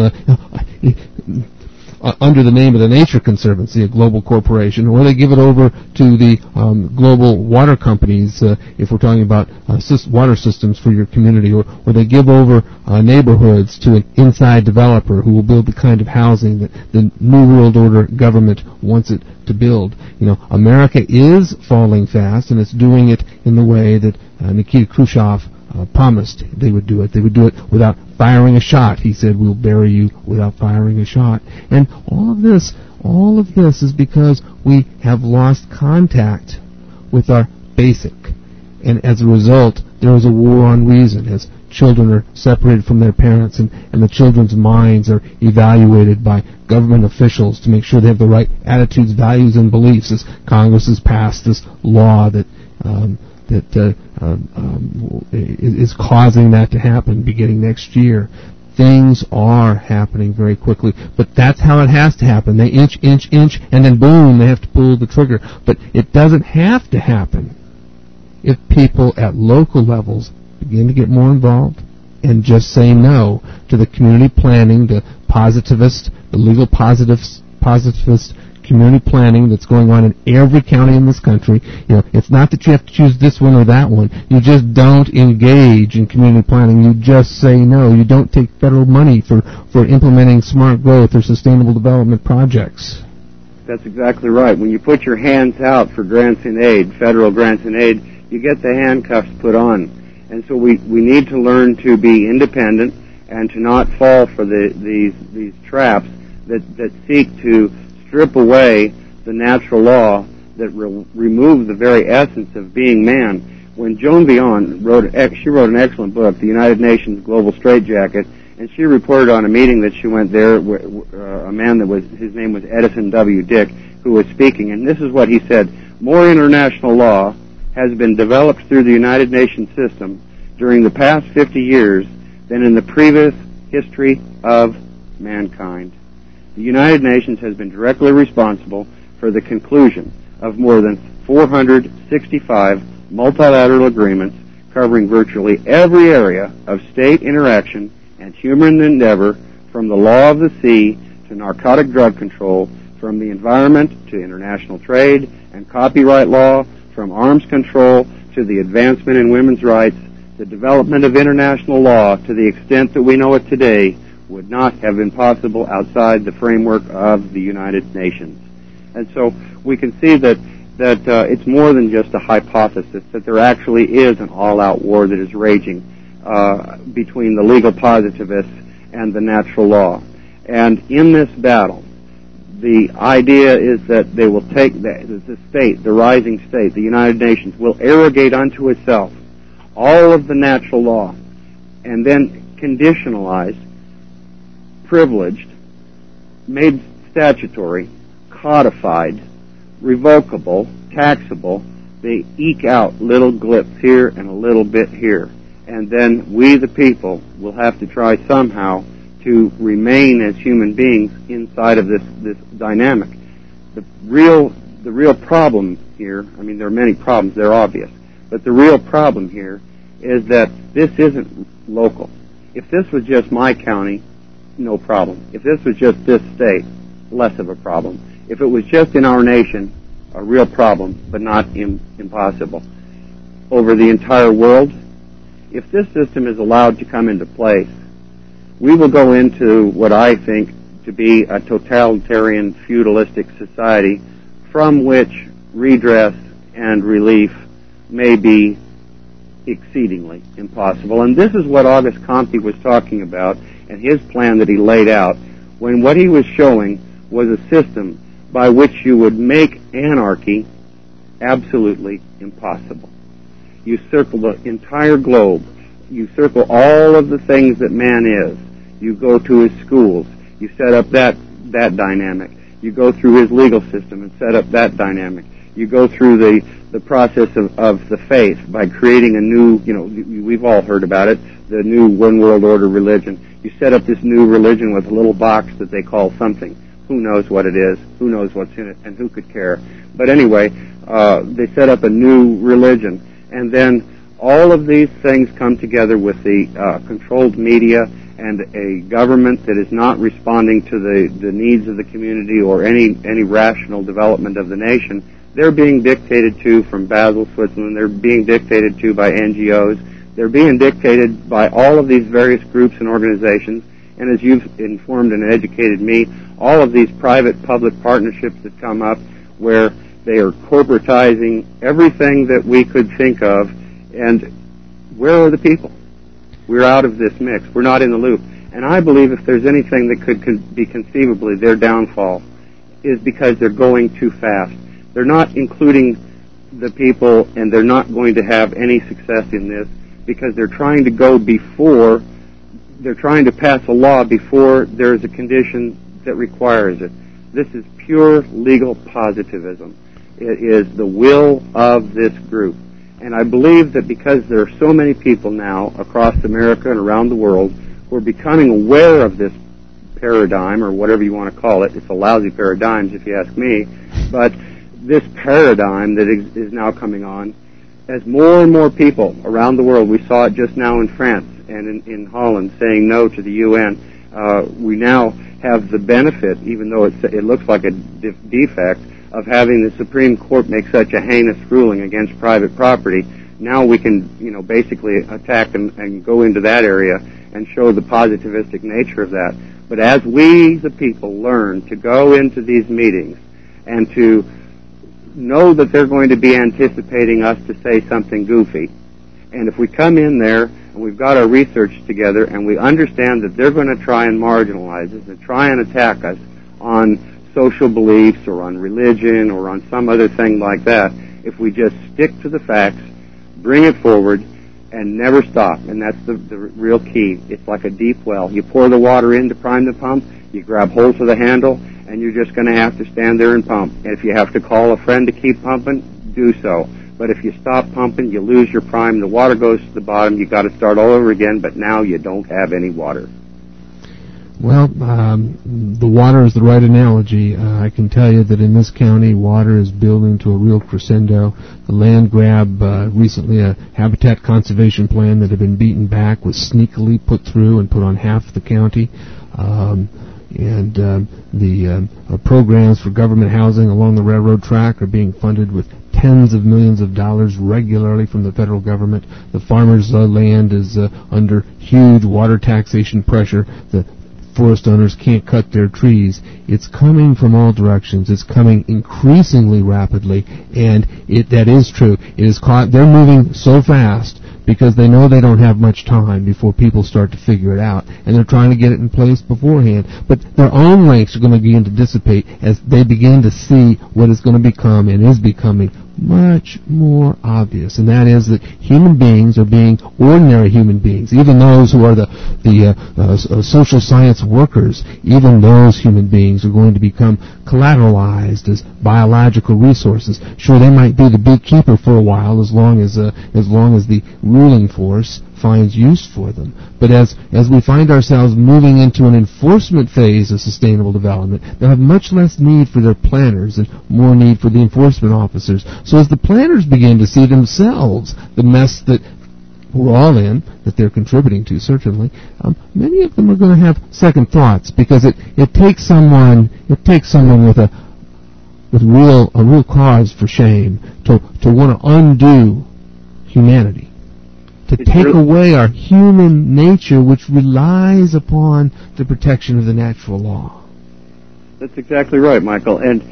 under the name of the Nature Conservancy, a global corporation, or they give it over to the global water companies, if we're talking about water systems for your community, or they give over neighborhoods to an inside developer who will build the kind of housing that the New World Order government wants it to build. You know, America is falling fast, and it's doing it in the way that Nikita Khrushchev promised they would do it. They would do it without firing a shot. He said, "We'll bury you without firing a shot." And all of this is because we have lost contact with our basic. And as a result, there is a war on reason as children are separated from their parents, and the children's minds are evaluated by government officials to make sure they have the right attitudes, values, and beliefs, as Congress has passed this law that is causing that to happen beginning next year. Things are happening very quickly, but that's how it has to happen. They inch, and then boom, they have to pull the trigger. But it doesn't have to happen if people at local levels begin to get more involved and just say no to the community planning, the legal positivist community planning that's going on in every county in this country. You know, it's not that you have to choose this one or that one. You just don't engage in community planning. You just say no. You don't take federal money for implementing smart growth or sustainable development projects. That's exactly right. When you put your hands out for grants and aid, federal grants and aid, you get the handcuffs put on. And so we need to learn to be independent and to not fall for these traps that seek to strip away the natural law that remove the very essence of being man. When Joan Vion wrote an excellent book, The United Nations Global Straitjacket, and she reported on a meeting that she went there, a man his name was Edison W. Dick, who was speaking, and this is what he said: more international law has been developed through the United Nations system during the past 50 years than in the previous history of mankind. The United Nations has been directly responsible for the conclusion of more than 465 multilateral agreements covering virtually every area of state interaction and human endeavor, from the law of the sea to narcotic drug control, from the environment to international trade and copyright law, from arms control to the advancement in women's rights. The development of international law, to the extent that we know it today, would not have been possible outside the framework of the United Nations. And so we can see that it's more than just a hypothesis, that there actually is an all-out war that is raging. between the legal positivists and the natural law. And in this battle, the idea is that they will take the state, the rising state, the United Nations, will arrogate unto itself all of the natural law and then conditionalize, privileged, made statutory, codified, revocable, taxable. They eke out little glips here and a little bit here. And then we, the people, will have to try somehow to remain as human beings inside of this dynamic. The real problem here, I mean, there are many problems, they're obvious, but the real problem here is that this isn't local. If this was just my county, no problem. If this was just this state, less of a problem. If it was just in our nation, a real problem, but not impossible. Over the entire world, if this system is allowed to come into place, we will go into what I think to be a totalitarian, feudalistic society from which redress and relief may be exceedingly impossible. And this is what Auguste Comte was talking about and his plan that he laid out, when what he was showing was a system by which you would make anarchy absolutely impossible. You circle the entire globe. You circle all of the things that man is. You go to his schools. You set up that dynamic. You go through his legal system and set up that dynamic. You go through the process of the faith by creating a new, we've all heard about it, the new one world order religion. You set up this new religion with a little box that they call something. Who knows what it is? Who knows what's in it? And who could care? But anyway, they set up a new religion. And then all of these things come together with the controlled media and a government that is not responding to the needs of the community or any rational development of the nation. They're being dictated to from Basel, Switzerland. They're being dictated to by NGOs. They're being dictated by all of these various groups and organizations. And as you've informed and educated me, all of these private-public partnerships that come up where they are corporatizing everything that we could think of. And where are the people? We're out of this mix. We're not in the loop. And I believe if there's anything that could be conceivably their downfall is because they're going too fast. They're not including the people, and they're not going to have any success in this because they're trying to go before, they're trying to pass a law before there's a condition that requires it. This is pure legal positivism. It is the will of this group. And I believe that because there are so many people now across America and around the world who are becoming aware of this paradigm, or whatever you want to call it, it's a lousy paradigm if you ask me, but this paradigm that is now coming on, as more and more people around the world, we saw it just now in France and in Holland saying no to the UN, we now have the benefit, even though it looks like a defect, of having the Supreme Court make such a heinous ruling against private property. Now we can, basically attack and go into that area and show the positivistic nature of that. But as we, the people, learn to go into these meetings and to know that they're going to be anticipating us to say something goofy, and if we come in there and we've got our research together and we understand that they're going to try and marginalize us and try and attack us on social beliefs or on religion or on some other thing like that, if we just stick to the facts, bring it forward, and never stop, and that's the real key. It's like a deep well. You pour the water in to prime the pump, you grab hold to the handle, and you're just going to have to stand there and pump. And if you have to call a friend to keep pumping, do so. But if you stop pumping, you lose your prime, the water goes to the bottom, you've got to start all over again, but now you don't have any water. Well, the water is the right analogy. I can tell you that in this county, water is building to a real crescendo. The land grab, recently a habitat conservation plan that had been beaten back was sneakily put through and put on half the county. The programs for government housing along the railroad track are being funded with tens of millions of dollars regularly from the federal government. The farmers' land is under huge water taxation pressure. The forest owners can't cut their trees. It's coming from all directions. It's coming increasingly rapidly, and that is true. They're moving so fast because they know they don't have much time before people start to figure it out, and they're trying to get it in place beforehand. But their own ranks are going to begin to dissipate as they begin to see what is going to become and is becoming much more obvious, and that is that human beings are being ordinary human beings. Even those who are the social science workers, even those human beings are going to become collateralized as biological resources. Sure, they might be the beekeeper for a while, as long as the ruling force finds use for them. But as we find ourselves moving into an enforcement phase of sustainable development, they'll have much less need for their planners and more need for the enforcement officers. So as the planners begin to see themselves the mess that we're all in, that they're contributing to, certainly, many of them are going to have second thoughts, because it takes someone with a real cause for shame to want to undo humanity, to take away our human nature, which relies upon the protection of the natural law. That's exactly right, Michael. And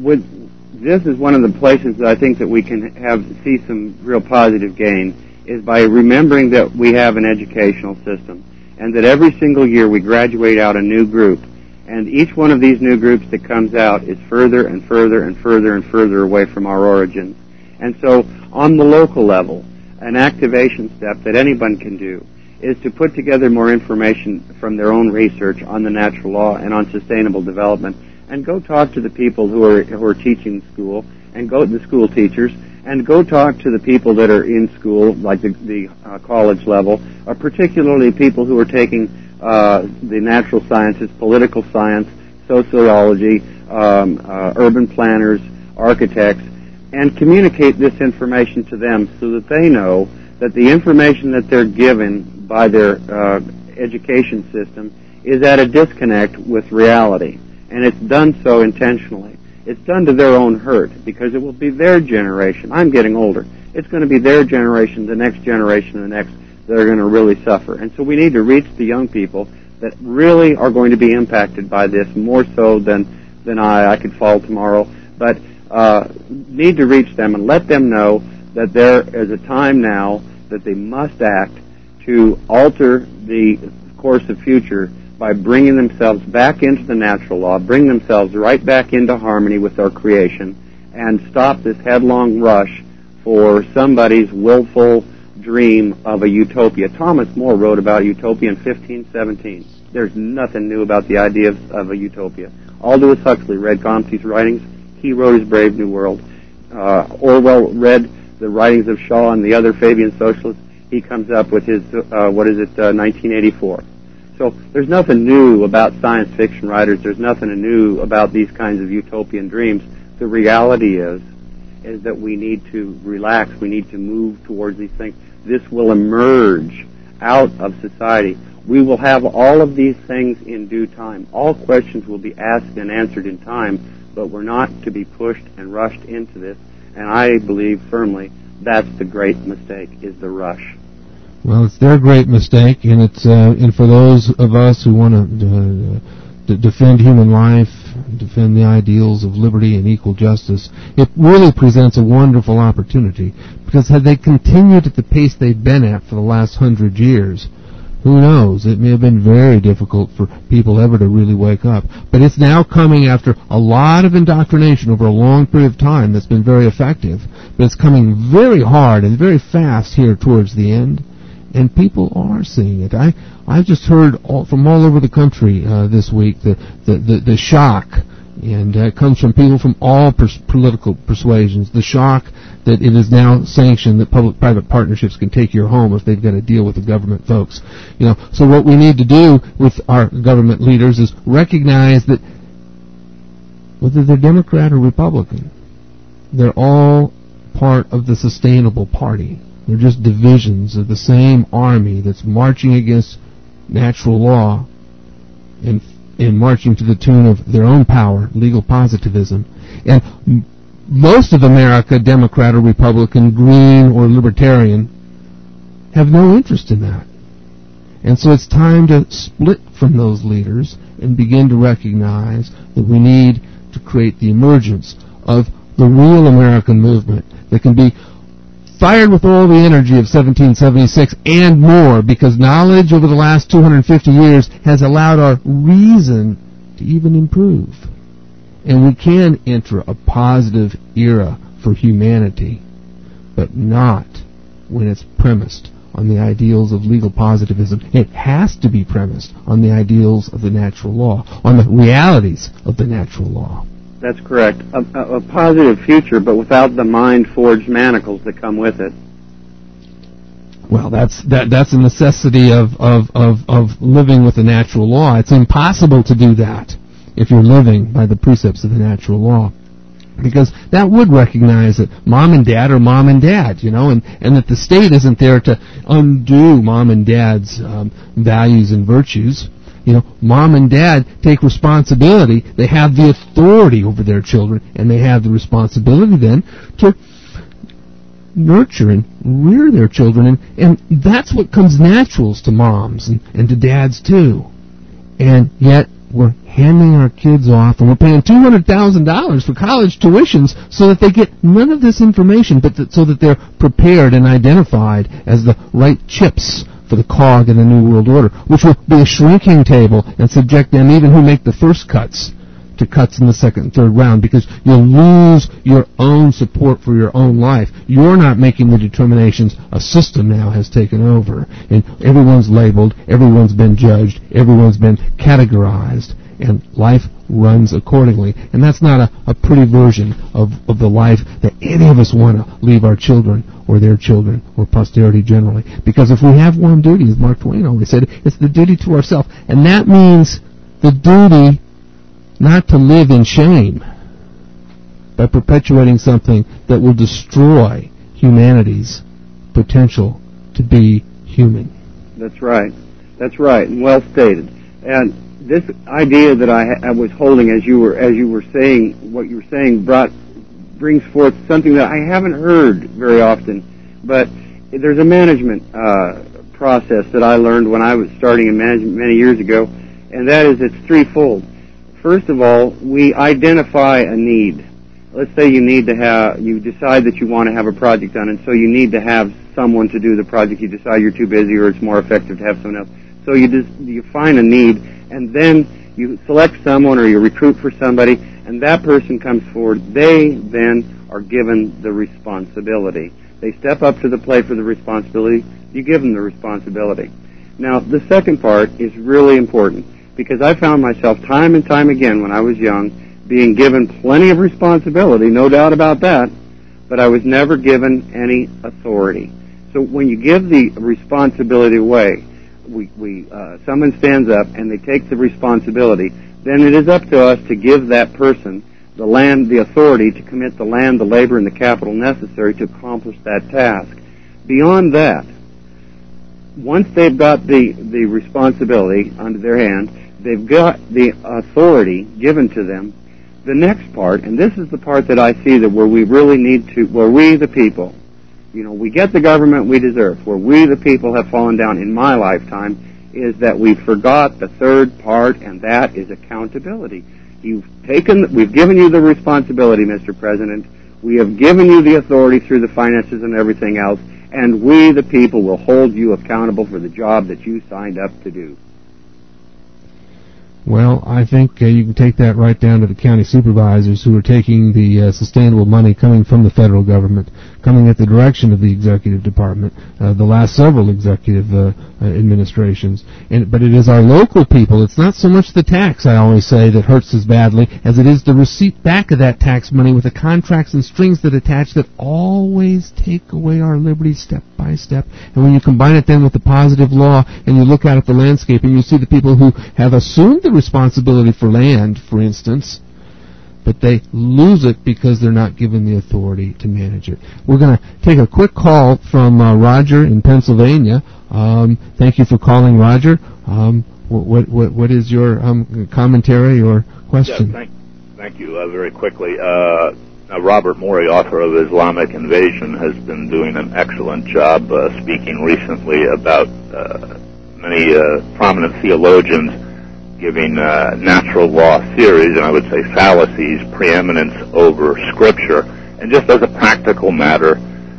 this is one of the places that I think that we can see some real positive gain, is by remembering that we have an educational system, and that every single year we graduate out a new group, and each one of these new groups that comes out is further and further and further and further away from our origins. And so on the local level, an activation step that anyone can do is to put together more information from their own research on the natural law and on sustainable development, and go talk to the people who are teaching school, and go to the school teachers, and go talk to the people that are in school, like the college level, particularly people who are taking the natural sciences, political science, sociology, urban planners, architects, and communicate this information to them so that they know that the information that they're given by their education system is at a disconnect with reality. And it's done so intentionally. It's done to their own hurt, because it will be their generation. I'm getting older. It's going to be their generation, the next generation, the next, that are going to really suffer. And so we need to reach the young people that really are going to be impacted by this more so than I could fall tomorrow. But need to reach them and let them know that there is a time now that they must act to alter the course of future by bringing themselves back into the natural law, bring themselves right back into harmony with our creation, and stop this headlong rush for somebody's willful dream of a utopia. Thomas More wrote about a utopia in 1517. There's nothing new about the idea of a utopia. Aldous Huxley read Comte's writings. He wrote his Brave New World. Orwell read the writings of Shaw and the other Fabian socialists. He comes up with his, 1984. So there's nothing new about science fiction writers. There's nothing new about these kinds of utopian dreams. The reality is that we need to relax. We need to move towards these things. This will emerge out of society. We will have all of these things in due time. All questions will be asked and answered in time, but we're not to be pushed and rushed into this. And I believe firmly that's the great mistake, is the rush. Well, it's their great mistake, and it's and for those of us who want to defend human life, defend the ideals of liberty and equal justice, it really presents a wonderful opportunity. Because had they continued at the pace they've been at for the last 100 years, who knows? It may have been very difficult for people ever to really wake up. But it's now coming after a lot of indoctrination over a long period of time that's been very effective. But it's coming very hard and very fast here towards the end. And people are seeing it. I've just heard from all over the country this week the shock, and it comes from people from all political persuasions. The shock that it is now sanctioned that public-private partnerships can take your home if they've got to deal with the government folks. So what we need to do with our government leaders is recognize that whether they're Democrat or Republican, they're all part of the sustainable party. They're just divisions of the same army that's marching against natural law and marching to the tune of their own power, legal positivism. And most of America, Democrat or Republican, Green or Libertarian, have no interest in that. And so it's time to split from those leaders and begin to recognize that we need to create the emergence of the real American movement that can be fired with all the energy of 1776 and more, because knowledge over the last 250 years has allowed our reason to even improve. And we can enter a positive era for humanity, but not when it's premised on the ideals of legal positivism. It has to be premised on the ideals of the natural law, on the realities of the natural law. That's correct. A positive future, but without the mind-forged manacles that come with it. Well, that's a necessity of living with the natural law. It's impossible to do that if you're living by the precepts of the natural law, because that would recognize that mom and dad are mom and dad, and that the state isn't there to undo mom and dad's values and virtues. Mom and dad take responsibility. They have the authority over their children, and they have the responsibility then to nurture and rear their children, and that's what comes naturals to moms and to dads too. And yet we're handing our kids off, and we're paying $200,000 for college tuitions so that they get none of this information, but so that they're prepared and identified as the right chips for the cog in the New World Order, which will be a shrinking table and subject them, even who make the first cuts, to cuts in the second and third round, because you'll lose your own support for your own life. You're not making the determinations. A system now has taken over, and everyone's labeled, everyone's been judged, everyone's been categorized, and life runs accordingly. And that's not a pretty version of the life that any of us want to leave our children or their children or posterity generally. Because if we have one duty, as Mark Twain always said, it's the duty to ourselves. And that means the duty not to live in shame by perpetuating something that will destroy humanity's potential to be human. That's right. That's right, and well stated. And this idea that I was holding as you were saying what you were saying brings forth something that I haven't heard very often. But there's a management process that I learned when I was starting in management many years ago, and that is it's threefold. First of all, we identify a need. Let's say you decide that you want to have a project done, and so you need to have someone to do the project. You decide you're too busy, or it's more effective to have someone else. So you find a need, and then you select someone, or you recruit for somebody, and that person comes forward. They then are given the responsibility. They step up to the plate for the responsibility. You give them the responsibility. Now, the second part is really important, because I found myself time and time again when I was young being given plenty of responsibility, no doubt about that, but I was never given any authority. So when you give the responsibility away, someone stands up and they take the responsibility, then it is up to us to give that person the land, the authority to commit the land, the labor, and the capital necessary to accomplish that task. Beyond that, once they've got the responsibility under their hand, they've got the authority given to them. The next part, and this is the part that I see that where we really need to, where we the people, we get the government we deserve, where we the people have fallen down in my lifetime, is that we forgot the third part, and that is accountability. We've given you the responsibility, Mr. President. We have given you the authority through the finances and everything else, and we the people will hold you accountable for the job that you signed up to do. Well, I think you can take that right down to the county supervisors who are taking the sustainable money coming from the federal government, coming at the direction of the executive department, the last several executive administrations. But it is our local people. It's not so much the tax, I always say, that hurts us badly, as it is the receipt back of that tax money with the contracts and strings that attach that always take away our liberty step by step. And when you combine it then with the positive law, and you look out at the landscape, and you see the people who have assumed the responsibility for land, for instance, but they lose it because they're not given the authority to manage it. We're going to take a quick call from Roger in Pennsylvania. Thank you for calling, Roger. What is your commentary or question? Yeah, thank you. Very quickly, Robert Morey, author of Islamic Invasion, has been doing an excellent job speaking recently about many prominent theologians giving natural law theories, and I would say fallacies, preeminence over Scripture. And just as a practical matter,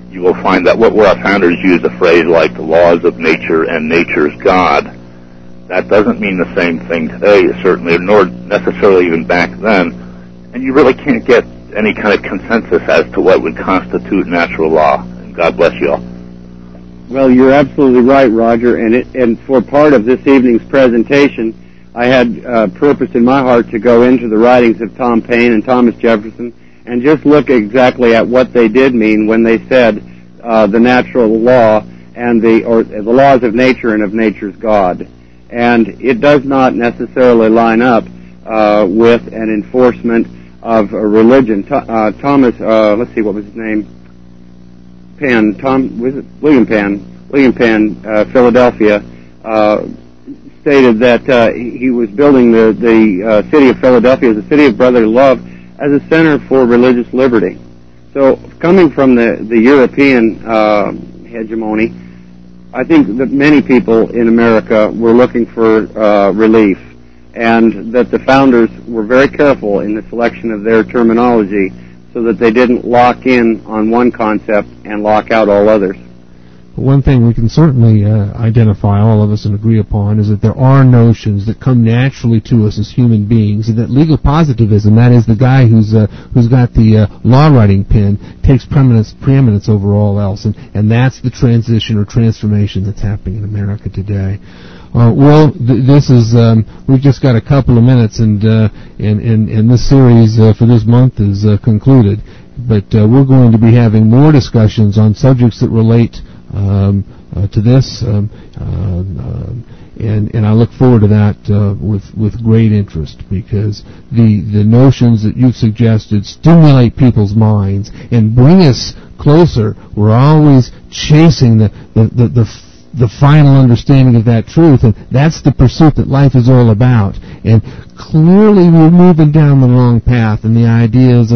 you will find that where our founders use a phrase like the laws of nature and nature's God, that doesn't mean the same thing today, certainly, nor necessarily even back then. And you really can't get any kind of consensus as to what would constitute natural law. And God bless you all. Well, you're absolutely right, Roger. And for part of this evening's presentation, I had purpose in my heart to go into the writings of Tom Paine and Thomas Jefferson and just look exactly at what they did mean when they said the natural law and the laws of nature and of nature's God. And it does not necessarily line up with an enforcement of a religion. Thomas, let's see, what was his name? Penn, William Penn, Philadelphia, stated that he was building the city of Philadelphia as a city of brotherly love as a center for religious liberty. So coming from the European hegemony, I think that many people in America were looking for relief, and that the founders were very careful in the selection of their terminology so that they didn't lock in on one concept and lock out all others. One thing we can certainly identify, all of us, and agree upon, is that there are notions that come naturally to us as human beings, and that legal positivism, that is, the guy who's got the law writing pen, takes preeminence over all else, and that's the transition or transformation that's happening in America today. Well, this is we've just got a couple of minutes, and this series for this month is concluded. But we're going to be having more discussions on subjects that relate to this, and I look forward to that with great interest, because the notions that you've suggested stimulate people's minds and bring us closer. We're always chasing the final understanding of that truth, and that's the pursuit that life is all about. And clearly we're moving down the wrong path, and the ideas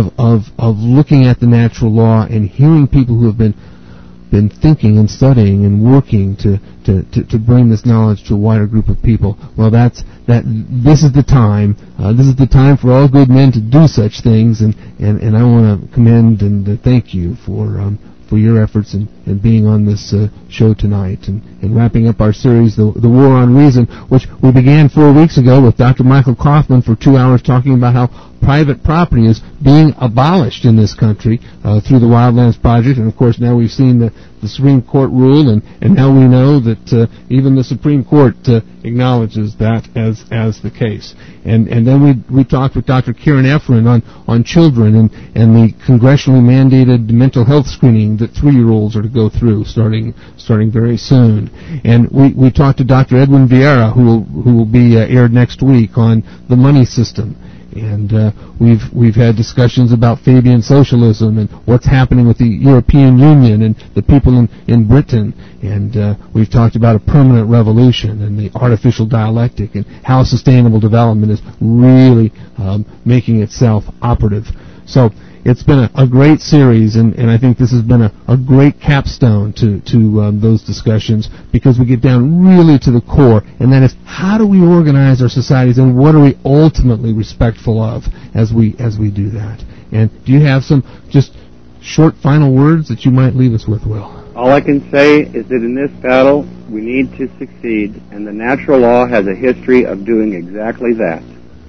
of looking at the natural law and hearing people who have been thinking and studying and working to bring this knowledge to a wider group of people. Well, this is the time. This is the time for all good men to do such things, and I want to commend and thank you for your efforts in being on this show tonight and wrapping up our series, The War on Reason, which we began 4 weeks ago with Dr. Michael Kaufman for 2 hours talking about how private property is being abolished in this country through the Wildlands Project. And, of course, now we've seen the Supreme Court rule, and now we know that even the Supreme Court acknowledges that as the case. And then we talked with Dr. Karen Efron on children and the congressionally mandated mental health screening that 3-year-olds are to go through starting very soon. And we talked to Dr. Edwin Vieira, who will be aired next week, on the money system. And we've had discussions about Fabian socialism and what's happening with the European Union and the people in Britain. And we've talked about a permanent revolution and the artificial dialectic and how sustainable development is really making itself operative. So it's been a great series, and I think this has been a great capstone to those discussions, because we get down really to the core, and that is, how do we organize our societies, and what are we ultimately respectful of as we do that? And do you have some just short final words that you might leave us with, Will? All I can say is that in this battle, we need to succeed, and the natural law has a history of doing exactly that.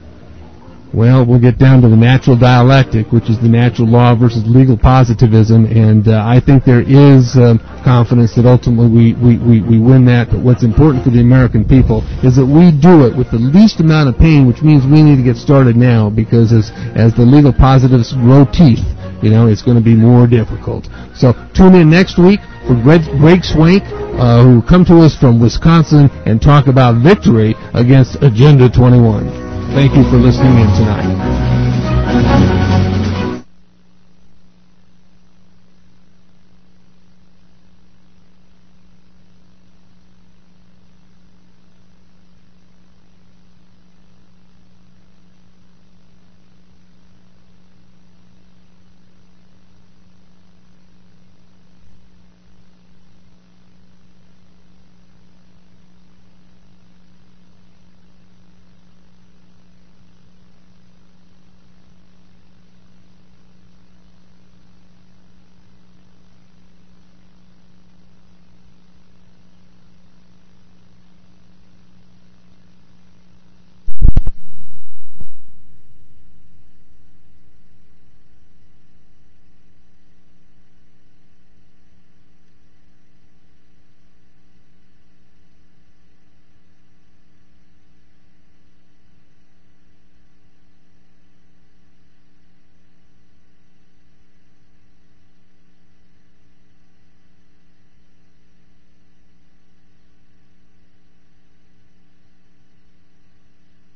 Well, we'll get down to the natural dialectic, which is the natural law versus legal positivism, and I think there is confidence that ultimately we win that. But what's important for the American people is that we do it with the least amount of pain, which means we need to get started now, because as the legal positivists grow teeth, it's going to be more difficult. So tune in next week for Greg Swank, who will come to us from Wisconsin and talk about victory against Agenda 21. Thank you for listening in tonight.